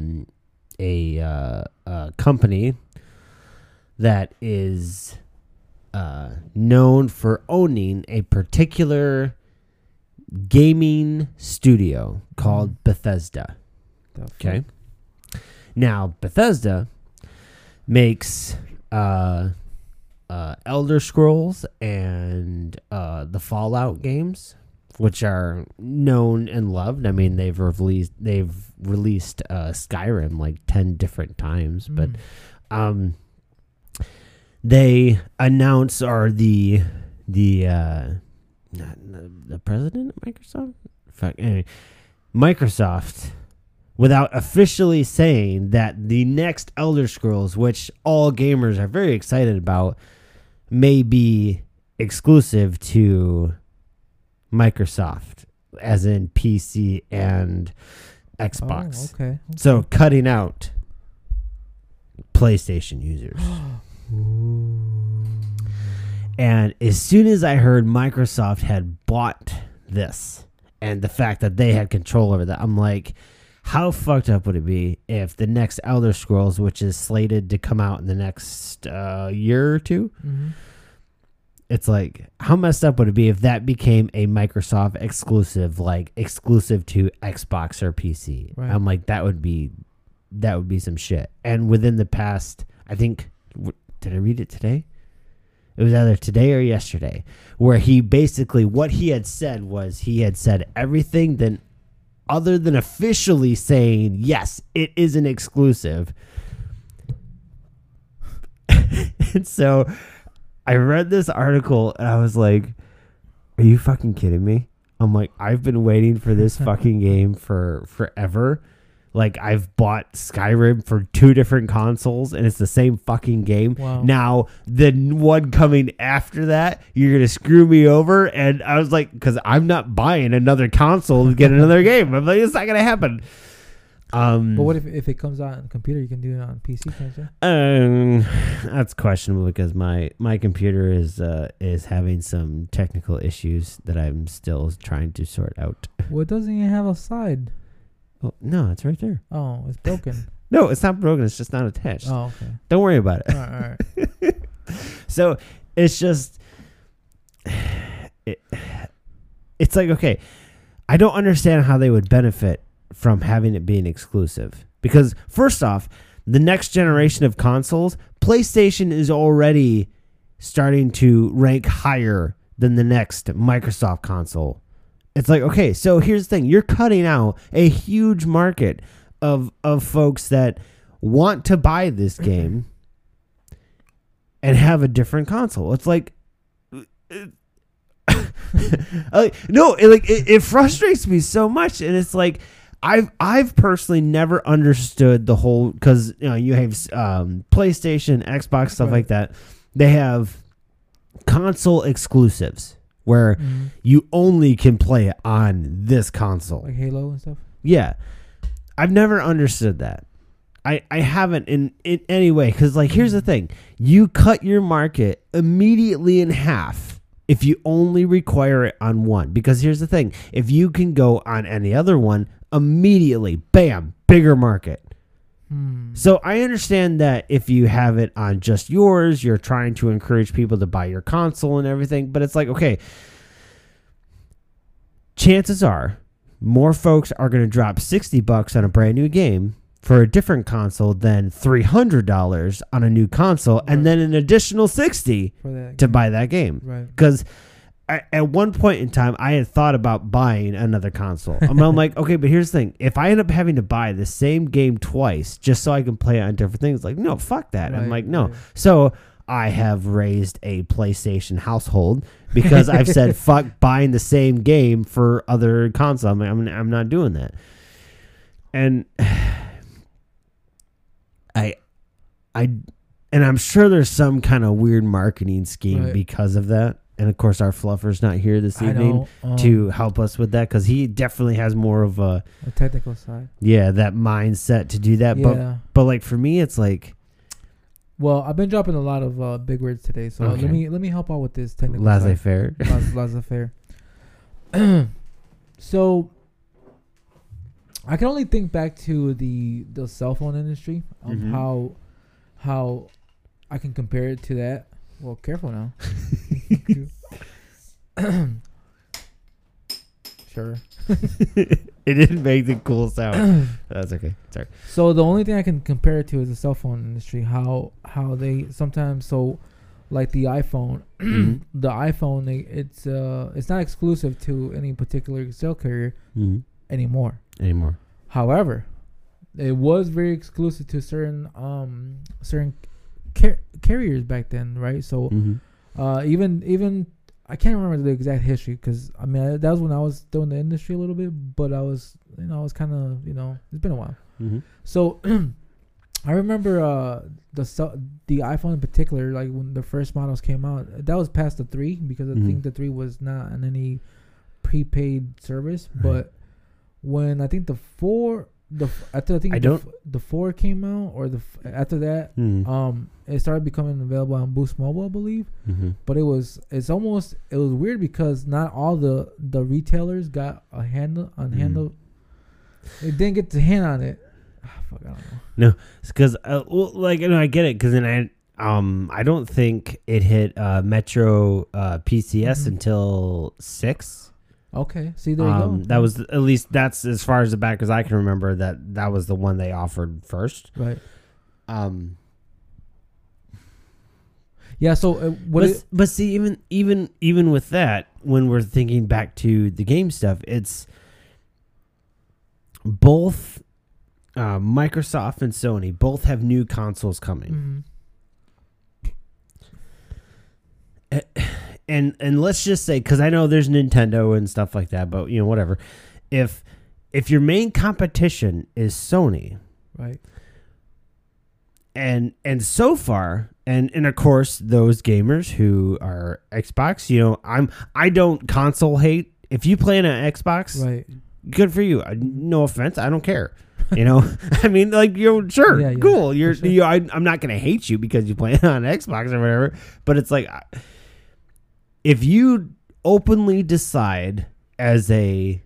company that is known for owning a particular gaming studio called Bethesda. Okay. Now, Bethesda makes Elder Scrolls and the Fallout games, which are known and loved. I mean, they've released Skyrim like 10 different times, but they announce the president of Microsoft? Anyway, Microsoft, without officially saying that the next Elder Scrolls, which all gamers are very excited about, may be exclusive to Microsoft, as in PC and Xbox. Oh, okay. So cutting out PlayStation users. And as soon as I heard Microsoft had bought this and the fact that they had control over that, I'm like, how fucked up would it be if the next Elder Scrolls, which is slated to come out in the next year or two, it's like, how messed up would it be if that became a Microsoft exclusive, like exclusive to Xbox or PC? Right. I'm like, that would be some shit. And within the past, I think, did I read it today? It was either today or yesterday, where he basically, what he had said was, he had said everything then other than officially saying, yes, it is an exclusive. And so I read this article and I was like, are you fucking kidding me? I'm like, I've been waiting for this fucking game for forever. Like, I've bought Skyrim for 2 different consoles and it's the same fucking game. Wow. Now, the one coming after that, you're going to screw me over. And I was like, because I'm not buying another console to get another game. I'm like, it's not going to happen. But what if it comes out on the computer? You can do it on PC, can't you? That's questionable because my computer is having some technical issues that I'm still trying to sort out. Well, it doesn't even have a side. Oh, no, it's right there. Oh, it's broken. No, it's not broken. It's just not attached. Oh, okay. Don't worry about it. All right. So it's just, it's like, okay, I don't understand how they would benefit from having it being exclusive. Because first off, the next generation of consoles, PlayStation is already starting to rank higher than the next Microsoft console. It's like, okay, so here's the thing. You're cutting out a huge market of folks that want to buy this game and have a different console. It's like, it frustrates me so much, and it's like I've personally never understood the whole, because you have PlayStation, Xbox, stuff like that. They have console exclusives where you only can play it on this console, like Halo and stuff. Yeah, I've never understood that. I haven't in any way, because like here's the thing: you cut your market immediately in half if you only require it on one. Because here's the thing: if you can go on any other one, immediately, bam, bigger market. So I understand that if you have it on just yours, you're trying to encourage people to buy your console and everything. But it's like, okay, chances are more folks are going to drop $60 on a brand new game for a different console than $300 on a new console, and then an additional $60 to buy that game. Right. Because at one point in time, I had thought about buying another console. I'm like, okay, but here's the thing. If I end up having to buy the same game twice just so I can play it on different things, like, no, fuck that. I'm like, no. So I have raised a PlayStation household because I've said, fuck buying the same game for other consoles. I'm like, I'm not doing that. And and I'm sure there's some kind of weird marketing scheme because of that. And, of course, our fluffer's not here this evening to help us with that, because he definitely has more of a technical side. Yeah, that mindset to do that. Yeah. But like, for me, it's like... Well, I've been dropping a lot of big words today, so let me help out with this technical laissez-faire. Laissez-faire. So, I can only think back to the cell phone industry, how I can compare it to that. Well, careful now. Sure. It didn't make the cool sound. That's okay. Sorry. So the only thing I can compare it to is the cell phone industry. How they sometimes, like the iPhone, the iPhone, it's not exclusive to any particular cell carrier anymore. However, it was very exclusive to certain carriers back then, right? So even I can't remember the exact history, because I mean that was when I was still in the industry a little bit, but I was kind of it's been a while. So I remember the iPhone in particular, like when the first models came out, that was past the 3, because I think the 3 was not on any prepaid service. But when I think the 4 the 4 came out, or after that, it started becoming available on Boost Mobile, I believe. But it was weird because not all the retailers got a handle on handle. It didn't get the hand on it. Fuck, I don't know. No, it's because I get it, because then I don't think it hit Metro PCS until 6. Okay, see, there you go. That was, at least that's as far as the back as I can remember, that was the one they offered first. Right. Yeah. So but see, even with that, when we're thinking back to the game stuff, it's both Microsoft and Sony both have new consoles coming. And let's just say, because I know there's Nintendo and stuff like that, but whatever. If your main competition is Sony, right? And so far, and of course those gamers who are Xbox, I don't console hate. If you play on an Xbox, right, good for you. No offense, I don't care. You know, I mean, like, you're sure, Yeah, cool. for sure. I'm not gonna hate you because you play it on Xbox or whatever. But it's like, if you openly decide as a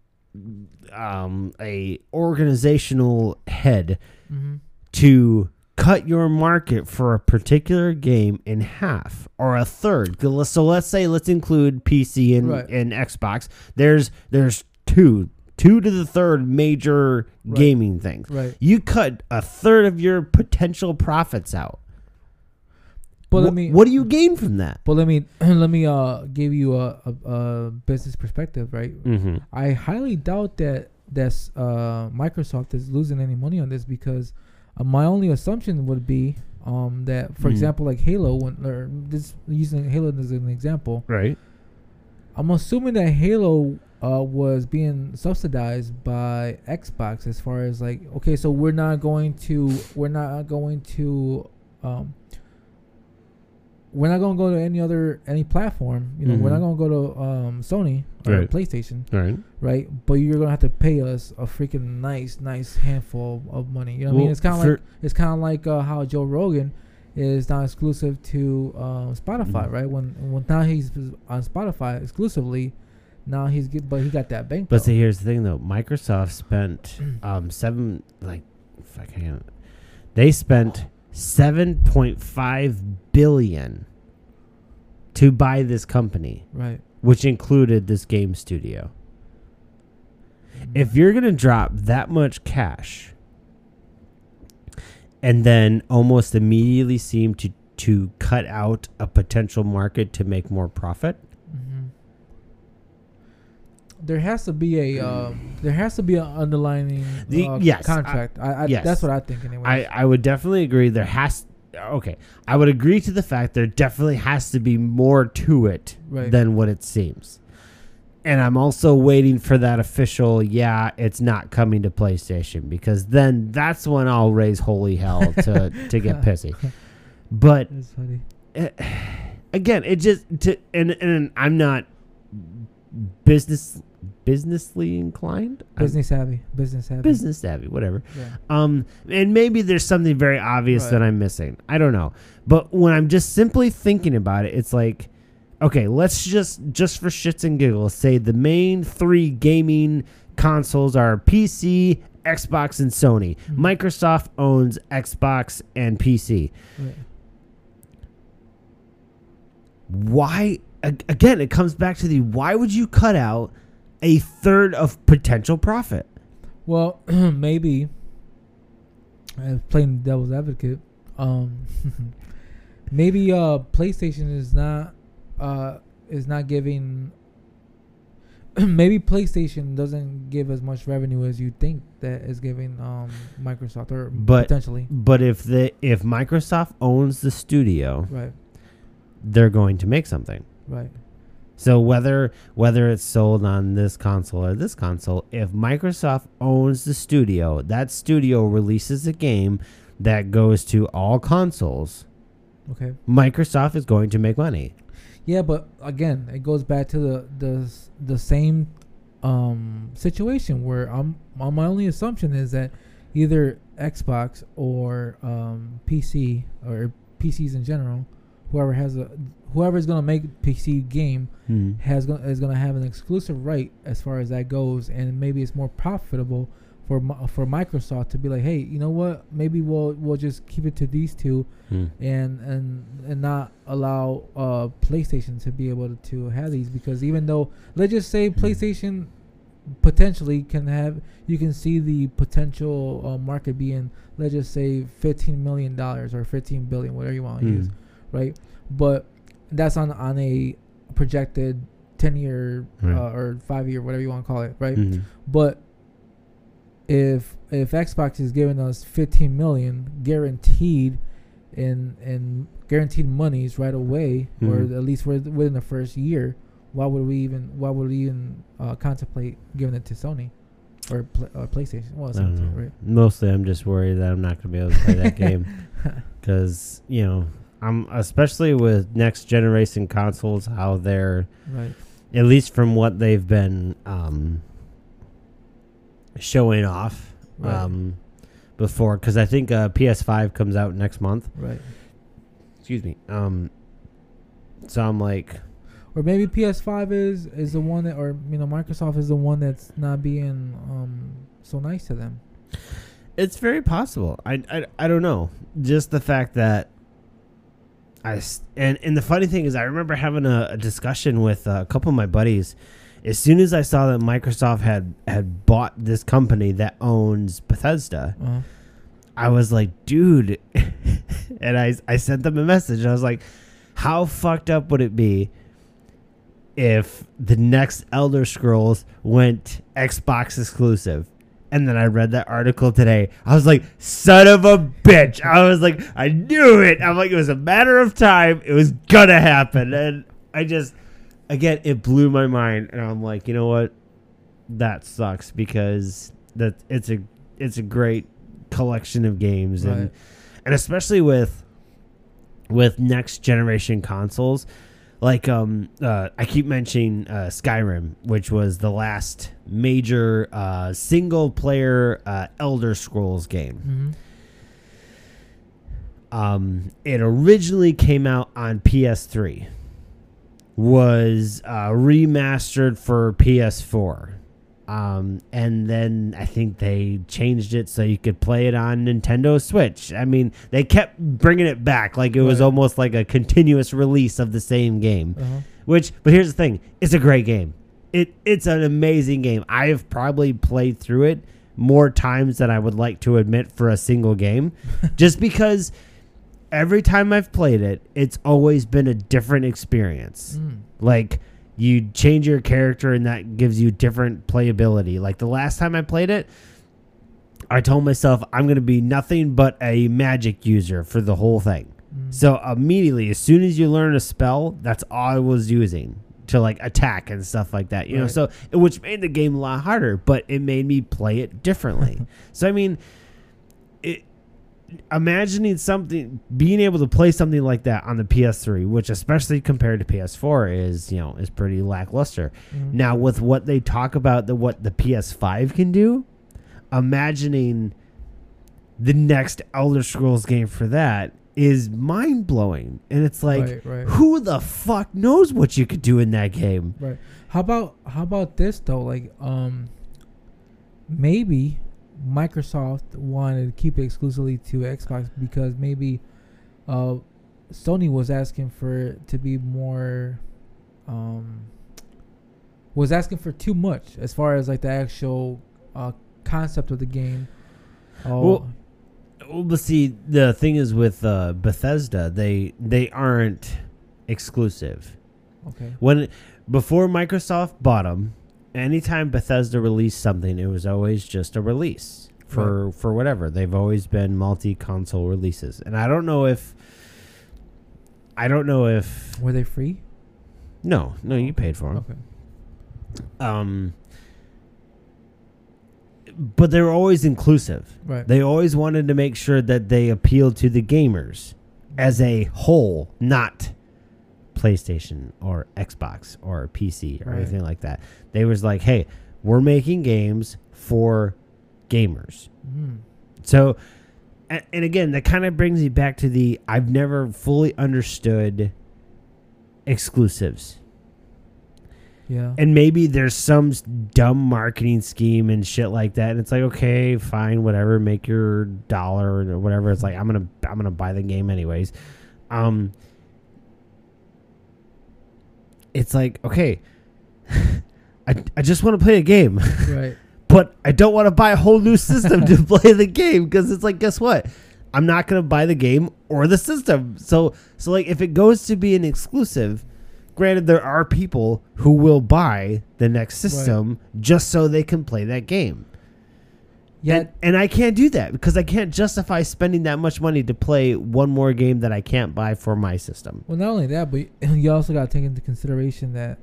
organizational head Mm-hmm. to cut your market for a particular game in half or a third. So let's include PC and, Right. and Xbox. There's two to the third major gaming things. Right. You cut a third of your potential profits out. But What do you gain from that? But let me give you a business perspective, right? Mm-hmm. I highly doubt that Microsoft is losing any money on this, because my only assumption would be that, for example, like Halo, using Halo as an example, Right. I'm assuming that Halo was being subsidized by Xbox, as far as like, okay, so we're not going to go to any platform. You know, we're not going to go to Sony or Right. PlayStation, Right. right? But you're going to have to pay us a freaking nice handful of money. You know what I mean? It's kind of like how Joe Rogan is not exclusive to Spotify, right? When now he's on Spotify exclusively, now but he got that bank. But see, here's the thing though. Microsoft spent they spent $7.5 billion to buy this company, right. which included this game studio. If you're going to drop that much cash and then almost immediately seem to cut out a potential market to make more profit, there has to be an underlining contract. Yes. That's what I think anyway. I would definitely agree. I would agree to the fact there definitely has to be more to it than what it seems. And I'm also waiting for that official, it's not coming to PlayStation, because then that's when I'll raise holy hell to get pissy. But That's funny. Again, it just and I'm not businessly inclined. Business savvy, whatever. Yeah. And maybe there's something very obvious that I'm missing. I don't know. But when I'm just simply thinking about it, it's like, okay, let's just for shits and giggles say the main three gaming consoles are PC, Xbox, and Sony. Mm-hmm. Microsoft owns Xbox and PC. Right. Why? Again, it comes back to why would you cut out a third of potential profit? Well, maybe playing devil's advocate. Maybe PlayStation is not giving. Maybe PlayStation doesn't give as much revenue as you think that is giving Microsoft, or potentially. But if Microsoft owns the studio, right, they're going to make something. Right. So whether it's sold on this console or this console, if Microsoft owns the studio, that studio releases a game that goes to all consoles. Okay. Microsoft is going to make money. Yeah, but again, it goes back to the same situation where my only assumption is that either Xbox or PC, or PCs in general, whoever's gonna make PC game is gonna have an exclusive right as far as that goes, and maybe it's more profitable for Microsoft to be like, hey, you know what? Maybe we'll just keep it to these two, and not allow PlayStation to be able to have these, because even though, let's just say PlayStation potentially you can see the potential market being, let's just say $15 million or $15 billion, whatever you want to use, right? But that's on a projected 10-year or 5-year, whatever you want to call it, right? But if Xbox is giving us $15 million guaranteed in guaranteed monies right away, or at least within the first year, why would we even contemplate giving it to Sony or PlayStation? Well, Sony, right? Mostly, I'm just worried that I'm not going to be able to play that game, because I'm especially with next generation consoles, how they're at least from what they've been showing off Right. Before, because I think PS5 comes out next month. Right. Excuse me. So I'm like, or maybe PS5 is the one that, or Microsoft is the one that's not being so nice to them. it's very possible. I don't know. Just the fact that and the funny thing is, I remember having a discussion with a couple of my buddies. As soon as I saw that Microsoft had bought this company that owns Bethesda, I was like, dude, and I sent them a message. I was like, how fucked up would it be if the next Elder Scrolls went Xbox exclusive? And then I read that article today. I was like, son of a bitch. I was like, I knew it. I'm like, it was a matter of time. It was gonna happen. And I just, again, it blew my mind. And I'm like, you know what? That sucks, because it's a great collection of games. Right. And especially with next generation consoles, like I keep mentioning Skyrim, which was the last major single player Elder Scrolls game. It originally came out on PS3, was remastered for PS4. And then I think they changed it so you could play it on Nintendo Switch. I mean, they kept bringing it back like it was almost like a continuous release of the same game. But here's the thing. It's a great game. It's an amazing game. I have probably played through it more times than I would like to admit for a single game. Just because every time I've played it, it's always been a different experience. Like, you change your character and that gives you different playability. Like the last time I played it, I told myself I'm going to be nothing but a magic user for the whole thing. So immediately, as soon as you learn a spell, that's all I was using to like attack and stuff like that. You know, so which made the game a lot harder, but it made me play it differently. So I mean, imagining being able to play something like that on the PS3, which especially compared to PS4 is pretty lackluster. Now with what they talk about, what the PS5 can do, imagining the next Elder Scrolls game for that is mind blowing. And it's like, who the fuck knows what you could do in that game? Right. How about this though? Like, maybe Microsoft wanted to keep it exclusively to Xbox because maybe Sony was asking for it to be more was asking for too much as far as like the actual concept of the game. Well, but see, the thing is with Bethesda, they aren't exclusive. Okay. Before Microsoft bought them, anytime Bethesda released something, it was always just a release for whatever. They've always been multi-console releases, and I don't know if were they free? No, you paid for them. Okay. But they were always inclusive. Right. They always wanted to make sure that they appealed to the gamers as a whole, not PlayStation or Xbox or PC or anything like that. They was like, hey, we're making games for gamers. So, and again, that kind of brings me back to I've never fully understood exclusives. Yeah. And maybe there's some dumb marketing scheme and shit like that. And it's like, okay, fine, whatever, make your dollar or whatever. It's like, I'm gonna buy the game anyways. It's like, okay, I just want to play a game. Right. But I don't want to buy a whole new system to play the game, because it's like, guess what? I'm not going to buy the game or the system. So like, if it goes to be an exclusive, granted, there are people who will buy the next system just so they can play that game. Yeah, and I can't do that because I can't justify spending that much money to play one more game that I can't buy for my system. Well, not only that, but you also got to take into consideration that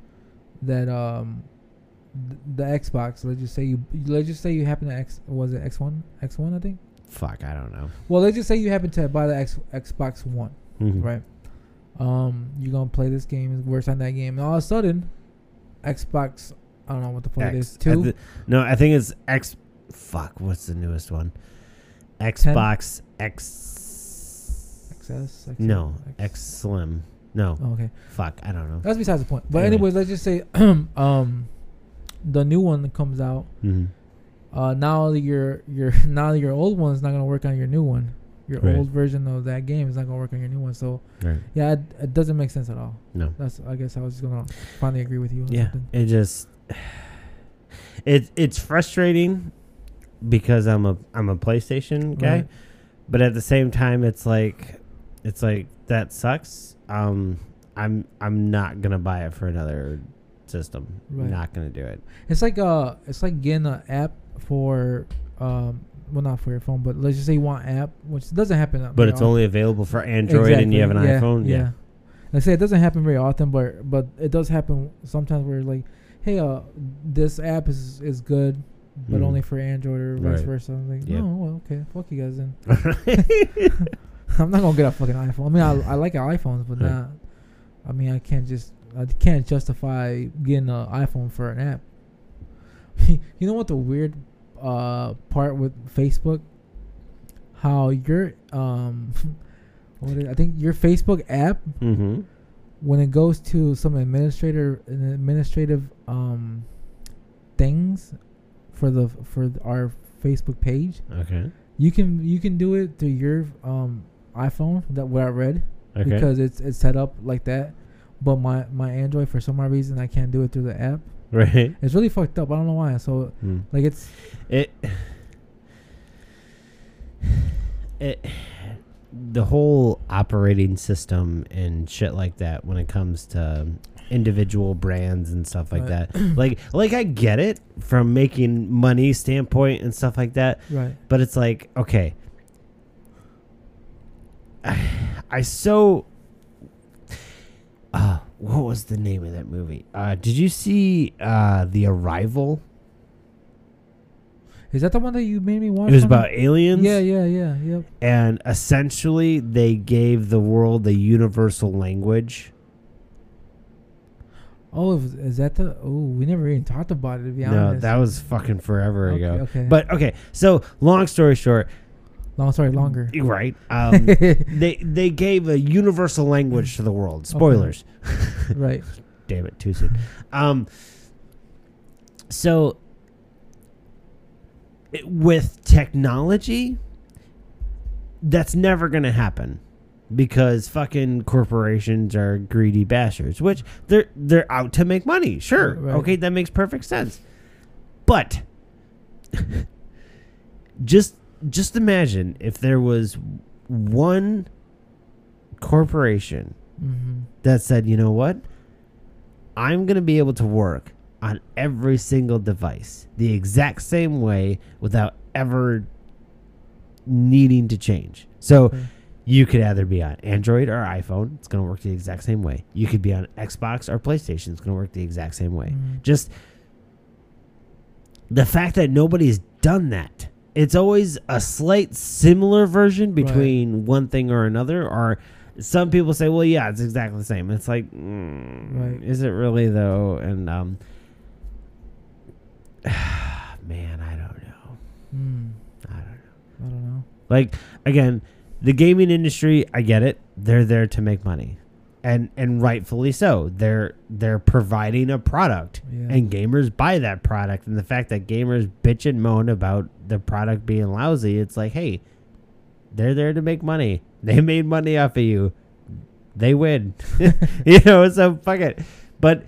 the Xbox. Let's just say you happen to was it X1 I think. Fuck, I don't know. Well, let's just say you happen to buy the Xbox One, right? You're gonna play this game, works on that game, and all of a sudden, Xbox, I don't know what the fuck it is, 2. No, I think it's fuck, what's the newest one? Xbox XS? No, X Slim. No. Oh, okay. Fuck, I don't know. That's besides the point. But Anyway. anyways, let's just say the new one that comes out. Mm-hmm. Now your old one's not gonna work on your new one. Your Right. old version of that game is not gonna work on your new one. So Right. yeah, it doesn't make sense at all. No. I guess I was just gonna finally agree with you. On Yeah. something. It just it's frustrating because I'm a PlayStation guy, Right. but at the same time it's like that sucks. I'm not gonna buy it for another system. Right. Not gonna do it. It's like getting an app for well, not for your phone, but let's just say you want an app, which doesn't happen. But very it's often. only available for Android, and you have an iPhone. Yeah. Like I say, it doesn't happen very often, but it does happen sometimes where like, hey, this app is good, but Mhm. only for Android or vice Right. versa. I'm like, Yep. oh, well, okay, fuck you guys then. I'm not gonna get a fucking iPhone. I mean, I like iPhones, but Right. not. I mean, I can't justify getting an iPhone for an app. You know what the weird part with Facebook? How your I think your Facebook app, Mm-hmm. when it goes to some administrative things for our Facebook page, Okay. you can do it through your iPhone, that what I read, Okay. because it's set up like that. But my Android, for some odd reason, I can't do it through the app. Right. It's really fucked up. I don't know why. So like it's the whole operating system and shit like that when it comes to individual brands and stuff like Right. that. like I get it from making money standpoint and stuff like that, right. but it's like, okay, what was the name of that movie? Did you see The Arrival? Is that the one that you made me watch? It was on about it? aliens. Yeah, yep. And essentially, they gave the world a universal language. Oh, is that the? Oh, we never even talked about it. To be No, honest, that was fucking forever ago. Okay. But okay, so long story short, long story longer. right? They gave a universal language to the world. Spoilers. Right. Damn it, too soon. So with technology, that's never going to happen because fucking corporations are greedy bastards, which they're out to make money. Sure. Right. Okay, that makes perfect sense. But just imagine if there was one corporation that said, you know what? I'm going to be able to work on every single device the exact same way without ever needing to change. So Okay. you could either be on Android or iPhone. It's going to work the exact same way. You could be on Xbox or PlayStation. It's going to work the exact same way. Just the fact that nobody's done that. It's always a slight similar version between one thing or another, or some people say, well, yeah, it's exactly the same. It's like, Right. Is it really though? And man, I don't know. I don't know. Like, again, the gaming industry, I get it. They're there to make money. And rightfully so. They're providing a product. Yeah. And gamers buy that product. And the fact that gamers bitch and moan about the product being lousy, it's like, hey, they're there to make money. They made money off of you. They win. You know, so fuck it. But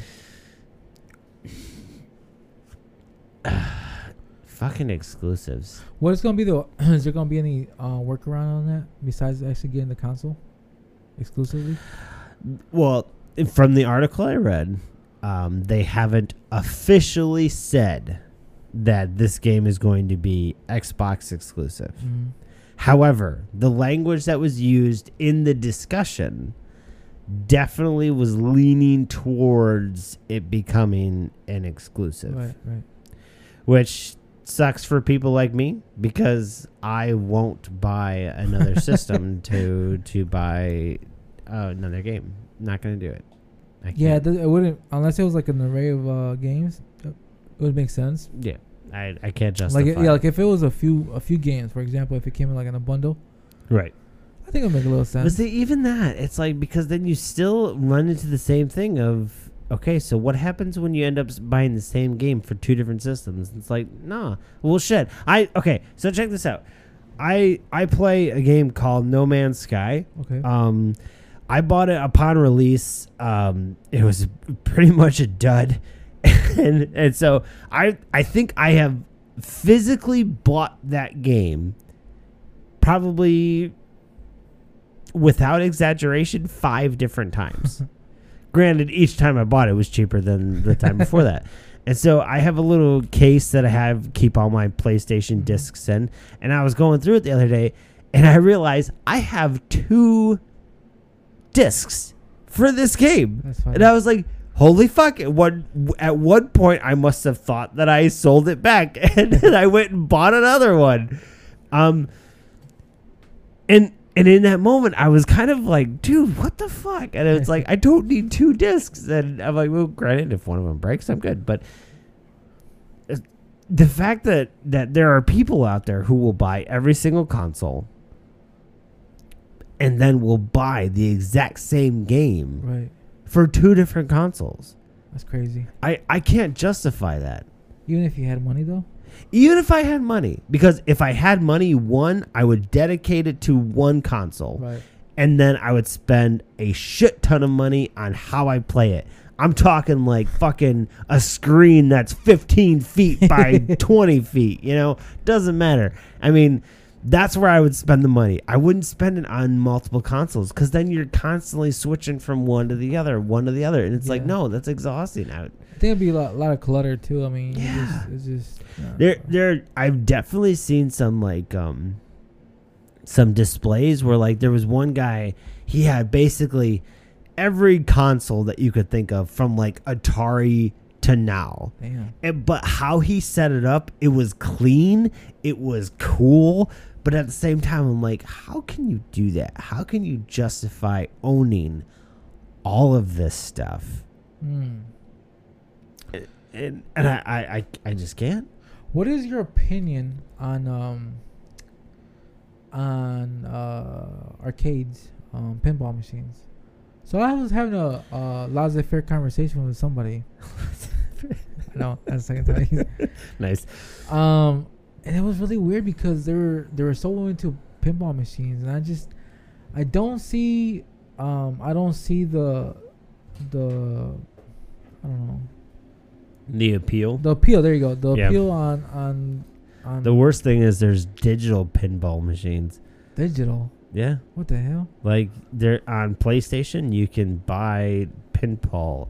fucking exclusives. What is gonna be the? Is there gonna be any workaround on that besides actually getting the console exclusively? Well, from the article I read, they haven't officially said that this game is going to be Xbox exclusive. However, the language that was used in the discussion definitely was leaning towards it becoming an exclusive. Right. Which sucks for people like me because I won't buy another system to buy another game. Not going to do it. I Yeah, can't. it wouldn't unless it was like an array of games. It would make sense. Yeah. I can't justify. Like if it was a few games, for example, if it came in like in a bundle, right. I think it'll make a little sense. But see, even that, it's like, because then you still run into the same thing of, okay, so what happens when you end up buying the same game for 2 different systems? It's like, nah. Well, shit. Okay, so check this out. I play a game called No Man's Sky. Okay. I bought it upon release. It was pretty much a dud. and so I think I have physically bought that game probably, without exaggeration, 5 different times. Granted, each time I bought it was cheaper than the time before that. And so I have a little case that I keep all my PlayStation discs in. And I was going through it the other day, and I realized I have 2 discs for this game. That's fine. And I was like, holy fuck. At one point, I must have thought that I sold it back. And then I went and bought another one. And in that moment, I was kind of like, dude, what the fuck? And it's like, I don't need 2 discs. And I'm like, well, granted, if one of them breaks, I'm good. But the fact that there are people out there who will buy every single console and then will buy the exact same game Right. for 2 different consoles. That's crazy. I can't justify that. Even if you had money, though? Even if I had money. Because if I had money, I would dedicate it to one console. Right. And then I would spend a shit ton of money on how I play it. I'm talking like fucking a screen that's 15 feet by 20 feet. Doesn't matter. I mean, that's where I would spend the money. I wouldn't spend it on multiple consoles, because then you're constantly switching from one to the other. And it's like, no, that's exhausting. I think it'd be a lot of clutter too. I mean, it's just I've definitely seen some like some displays where, like, there was one guy, he had basically every console that you could think of, from like Atari to now. Damn. But how he set it up, it was clean, it was cool, but at the same time, I'm like, how can you do that? How can you justify owning all of this stuff? And I just can't. What is your opinion on arcades, pinball machines? So I was having a laissez-faire conversation with somebody. No, that's the second time. Nice. And it was really weird because they were so into pinball machines, and I don't see the I don't know. The appeal. The appeal. There you go. The appeal on. The worst thing is there's digital pinball machines. Digital. Yeah. What the hell? Like, they're on PlayStation, you can buy pinball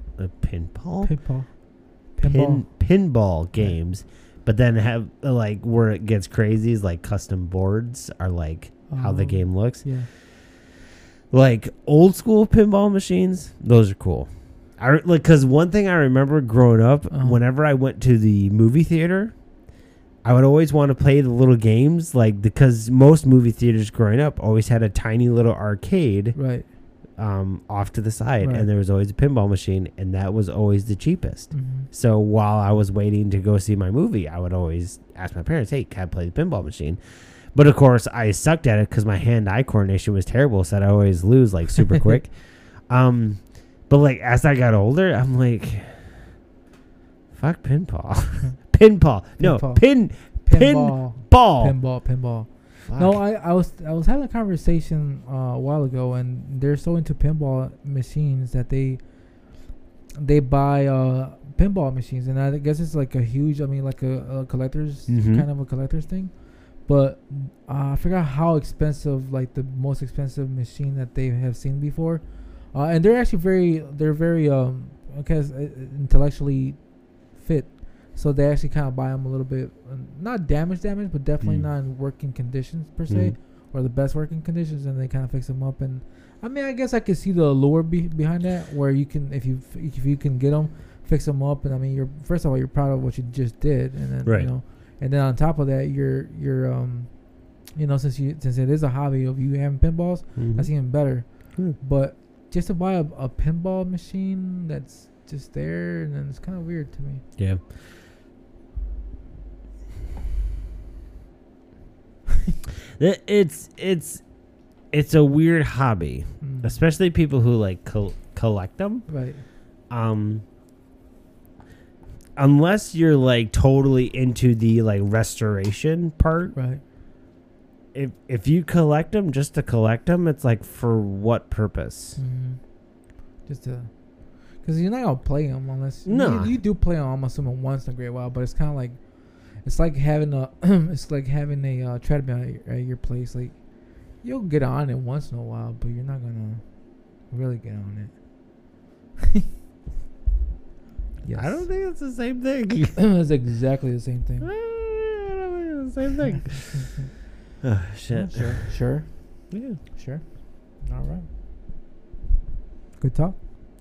games, but then have like where it gets crazy is like custom boards are like how the game looks. Yeah. Like old school pinball machines, those are cool. Because one thing I remember growing up, whenever I went to the movie theater, I would always want to play the little games, because most movie theaters growing up always had a tiny little arcade, right, off to the side, right, and there was always a pinball machine, and that was always the cheapest. Mm-hmm. So while I was waiting to go see my movie, I would always ask my parents, "Hey, can I play the pinball machine?" But of course, I sucked at it because my hand-eye coordination was terrible, so I'd always lose like super quick. But like as I got older, I'm like, fuck pinball. Pinball. Fuck. No, I was having a conversation a while ago, and they're so into pinball machines that they buy pinball machines, and I guess it's like a huge, like a collector's kind of a collector's thing. But I forgot how expensive, like the most expensive machine that they have seen before. And they're actually very intellectually fit. So they actually kind of buy them a little bit, not damaged, but definitely not in working conditions per se, or the best working conditions, and they kind of fix them up. And I mean, I guess I could see the allure behind that, where you can, if you can get them, fix them up, and I mean, you're first of all, you're proud of what you just did, and then right. And then on top of that, you're since it is a hobby of you having pinballs, that's even better. But just to buy a pinball machine that's just there, and then it's kind of weird to me. Yeah. It's a weird hobby, especially people who like collect them. Right. Unless you're like totally into the like restoration part. Right. If you collect them just to collect them, it's like for what purpose? Just to, because you're not gonna play them unless you do play them. I'm assuming once in a great while, but it's kind of like it's like having a treadmill at your place. Like you'll get on it once in a while, but you're not gonna really get on it. Yes. I don't think it's the same thing. It's exactly the same thing. I don't think it's the same thing. Oh, shit. Sure. Yeah. Sure. All right. Good talk.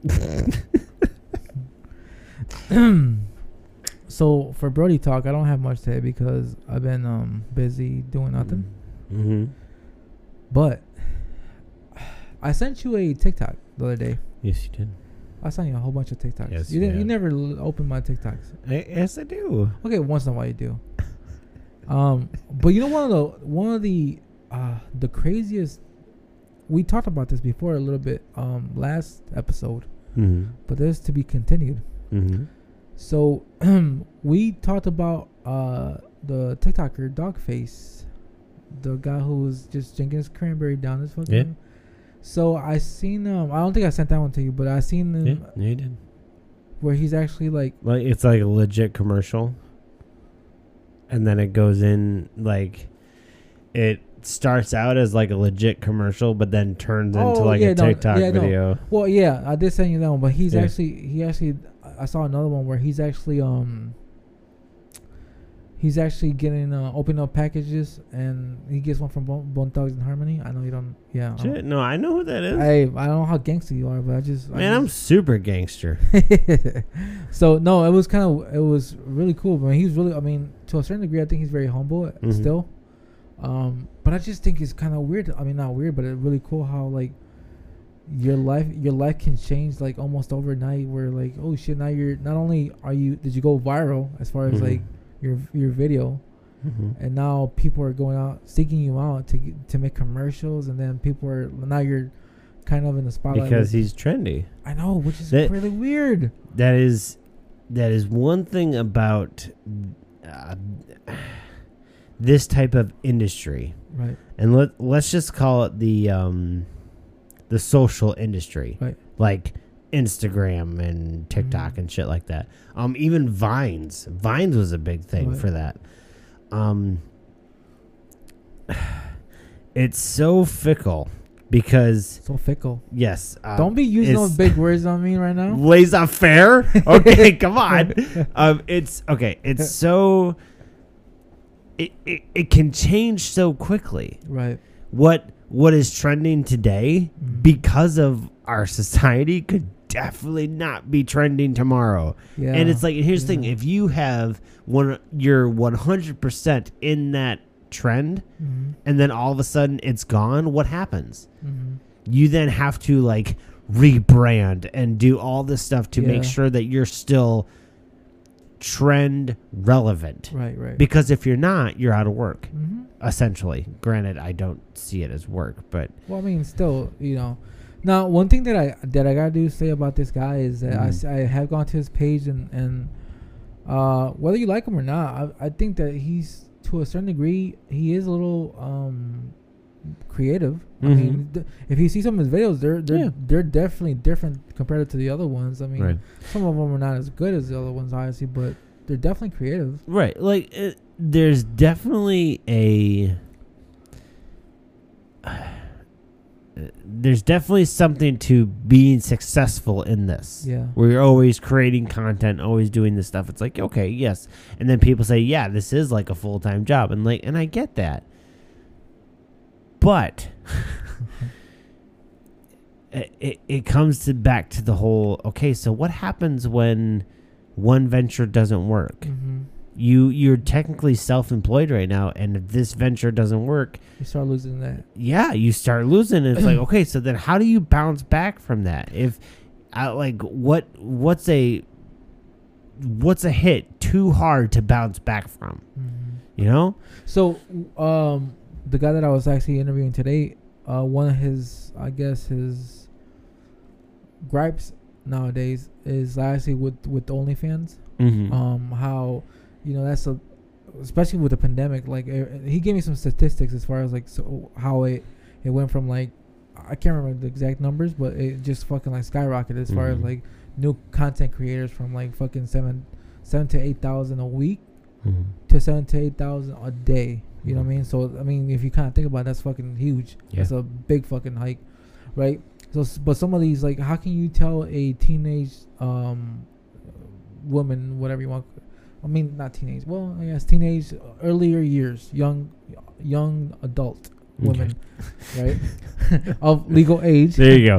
So for Brody talk, I don't have much today because I've been busy doing nothing. Mm-hmm. But I sent you a TikTok the other day. Yes, you did. I sent you a whole bunch of TikToks. Yes, you didn't. You never opened my TikToks. Yes, I do. Okay, once in a while you do. But you know one of the craziest. We talked about this before a little bit last episode, but there's to be continued. So we talked about the TikToker Dogface, the guy who was just drinking his cranberry down his fucking. Yeah. So I seen I don't think I sent that one to you, but I seen him. Yeah, you did. Where he's actually like it's like a legit commercial, and then it goes in like it starts out as like a legit commercial, but then turns into like a TikTok video. No. Well, yeah, I did send you that one, but he actually I saw another one where he's actually getting opening up packages, and he gets one from Bone Thugs and Harmony. I know you don't. Yeah. Shit, no, I know who that is. I don't know how gangster you are, but I'm super gangster. So no, it was really cool. But he was really, I mean, to a certain degree, I think he's very humble still. But I just think it's kind of weird. I mean, not weird, but it's really cool how like your life can change like almost overnight. Where like, oh shit, now you're not only did you go viral as far as like your video, and now people are going out seeking you out to make commercials, and then now you're kind of in the spotlight because he's trendy. I know, which is really weird. That is one thing about this type of industry, right? And let's just call it the social industry, right? Like Instagram and TikTok and shit like that. Even Vines was a big thing for that. It's so fickle because yes. Don't be using those big words on me right now. Laissez-faire. Okay, come on. It's okay. It's so it can change so quickly. Right. What is trending today because of our society could definitely not be trending tomorrow. Yeah. And it's like, here's the thing. If you have you're 100% in that trend and then all of a sudden it's gone, what happens? You then have to like rebrand and do all this stuff to make sure that you're still trend relevant. Right. Because if you're not, you're out of work. Essentially. Granted, I don't see it as work, but well, I mean, still, you know. Now, one thing that I gotta say about this guy is that I have gone to his page and whether you like him or not, I think that he's, to a certain degree, he is a little creative. I mean, if you see some of his videos, they're definitely different compared to the other ones. I mean, some of them are not as good as the other ones, obviously, but they're definitely creative. Right. Like, there's definitely something to being successful in this. Yeah. Where you're always creating content, always doing this stuff. It's like, okay, yes. And then people say, yeah, this is like a full-time job. And I get that. But it comes back to the whole, okay, so what happens when one venture doesn't work? You're technically self-employed right now, and if this venture doesn't work, you start losing that. Yeah, you start losing. And it's like, okay, so then how do you bounce back from that? If what's a hit too hard to bounce back from? You know? So the guy that I was actually interviewing today, one of his, I guess his gripes nowadays is actually with OnlyFans. How, that's especially with the pandemic. Like he gave me some statistics as far as like how it went from like, I can't remember the exact numbers, but it just fucking like skyrocketed as far as like new content creators from like fucking 7 to 8,000 a week to 7 to 8,000 a day. You know what I mean? So I mean, if you kind of think about it, that's fucking huge. Yeah. That's a big fucking hike, right? So, but some of these, like, how can you tell a teenage woman, whatever you want? I mean, not teenage. Well, I guess teenage, earlier years, young adult women, right, of legal age. There you go.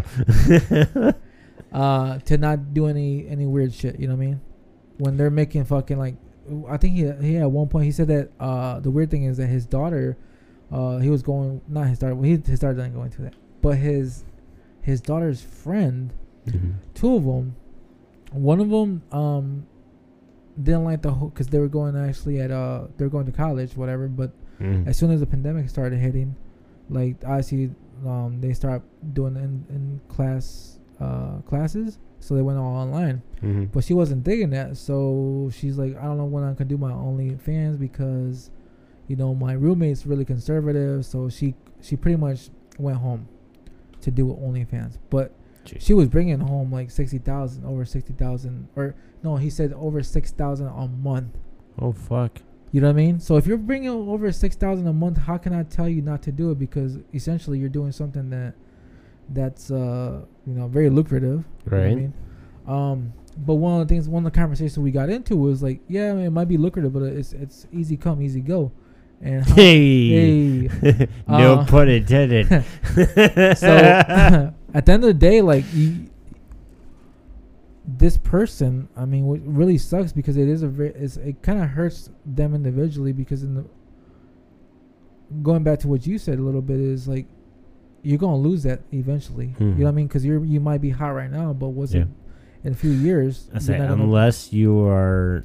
To not do any weird shit. You know what I mean? When they're making fucking like, I think he at one point he said that the weird thing is that his daughter, he was going, not his daughter. Well, his daughter didn't go into that, but his daughter's friend, two of them, one of them didn't like the whole, because they were going actually they were going to college, whatever. But as soon as the pandemic started hitting, like obviously they start doing in class classes, so they went all online. But she wasn't digging that, so she's like, I don't know when I can do my OnlyFans because, my roommate's really conservative, so she pretty much went home to do with OnlyFans. But she was bringing home like over 60,000, or no, he said over 6,000 a month. Oh fuck. You know what I mean? So if you're bringing over 6,000 a month, how can I tell you not to do it? Because essentially you're doing something that's very lucrative. Right. You know what I mean? But one of the conversations we got into was like, yeah, I mean, it might be lucrative, but it's easy come, easy go. And hey. No pun intended. So at the end of the day, like this person, I mean, what really sucks because it kind of hurts them individually, because going back to what you said a little bit is like, you're gonna lose that eventually. You know what I mean? Because you might be hot right now, but in a few years, I say unless you are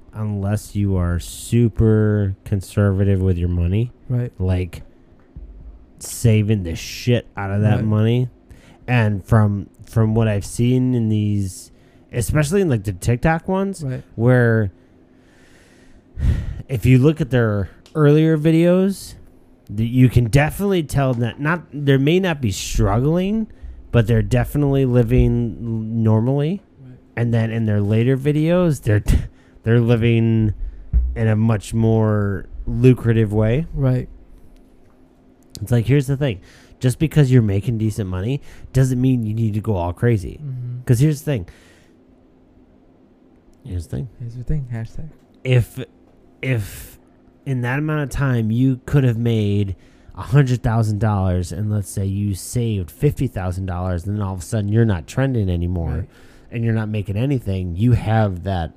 super conservative with your money, right? Like saving the shit out of that money, and from what I've seen in these, especially in like the TikTok ones, right, where if you look at their earlier videos, you can definitely tell that they may not be struggling, but they're definitely living normally. Right. And then in their later videos, they're living in a much more lucrative way. Right. It's like, here's the thing. Just because you're making decent money doesn't mean you need to go all crazy. Because here's the thing. Hashtag. If in that amount of time you could have made $100,000, and let's say you saved $50,000, and then all of a sudden you're not trending anymore, right, and you're not making anything, you have that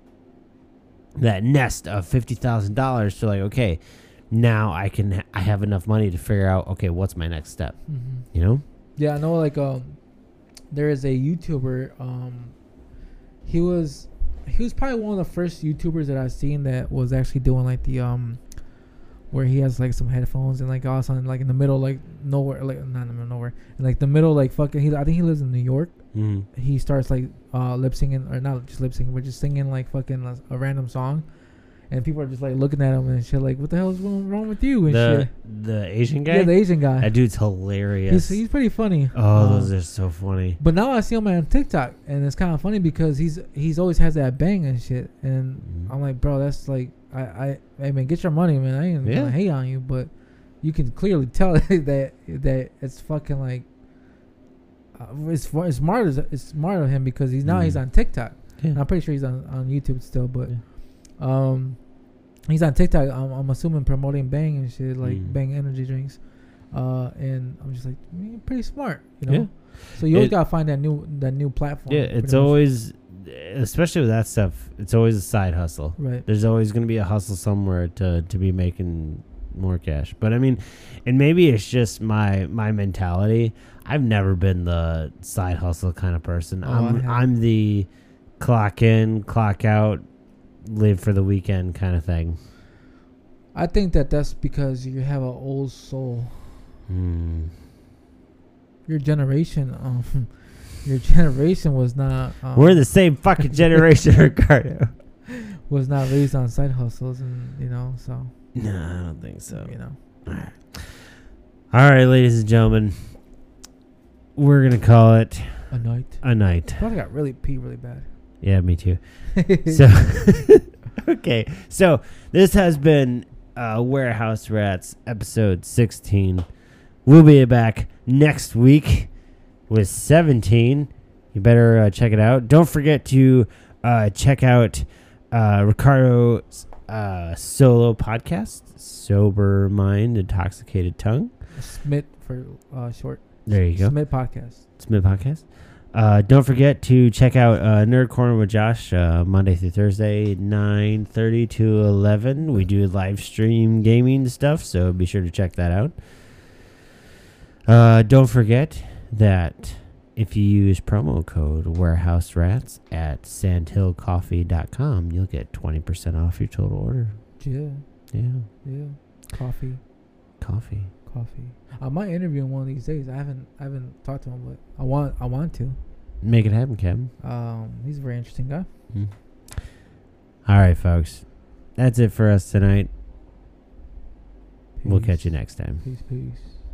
nest of $50,000 to like, okay, now I have enough money to figure out, okay, what's my next step? You know? Yeah, I know. Like, there is a YouTuber. He was probably one of the first YouTubers that I've seen that was actually doing like the where he has like some headphones and like all of a sudden like in the middle like nowhere, like not in the middle of nowhere, in like the middle like fucking. I think he lives in New York. He starts like lip singing, or not just lip singing, but just singing like fucking a random song. And people are just like looking at him and shit, like, "What the hell is wrong with you?" And shit. The Asian guy. Yeah, the Asian guy. That dude's hilarious. He's pretty funny. Oh, those are so funny. But now I see him on TikTok, and it's kind of funny because he's always has that bang and shit. And I'm like, bro, that's like, I mean, get your money, man. I ain't gonna hate on you, but you can clearly tell that it's fucking like, it's smart of him because he's on TikTok. Yeah. I'm pretty sure he's on YouTube still, but. Yeah. He's on TikTok. I'm assuming promoting Bang and shit, like Bang energy drinks, and I'm just like, pretty smart, you know. Yeah. So you always gotta find that new platform. Yeah, it's always, especially with that stuff, it's always a side hustle. Right. There's always gonna be a hustle somewhere to be making more cash. But I mean, and maybe it's just my mentality. I've never been the side hustle kind of person. I'm the clock in, clock out, live for the weekend kind of thing. I think that's because you have an old soul. Your generation, was not. We're the same fucking generation, Ricardo. Was not raised on side hustles, and so. No, I don't think so. All right, ladies and gentlemen, we're gonna call it a night. A night. I probably got really bad. Yeah, me too. So, okay, so this has been Warehouse Rats episode 16. We'll be back next week with 17. You better check it out. Don't forget to check out Ricardo's solo podcast, Sober Mind, Intoxicated Tongue. Smith for short. There you go. Smith Podcast. Smith Podcast. Don't forget to check out Nerd Corner with Josh Monday through Thursday, 9:30 to 11. We do live stream gaming stuff, so be sure to check that out. Don't forget that if you use promo code Warehouse Rats at sandhillcoffee.com, you'll get 20% off your total order. Yeah. Coffee. I might interview him one of these days. I haven't talked to him, but I want to. Make it happen, Kevin. He's a very interesting guy. All right, folks. That's it for us tonight. Peace. We'll catch you next time. Peace.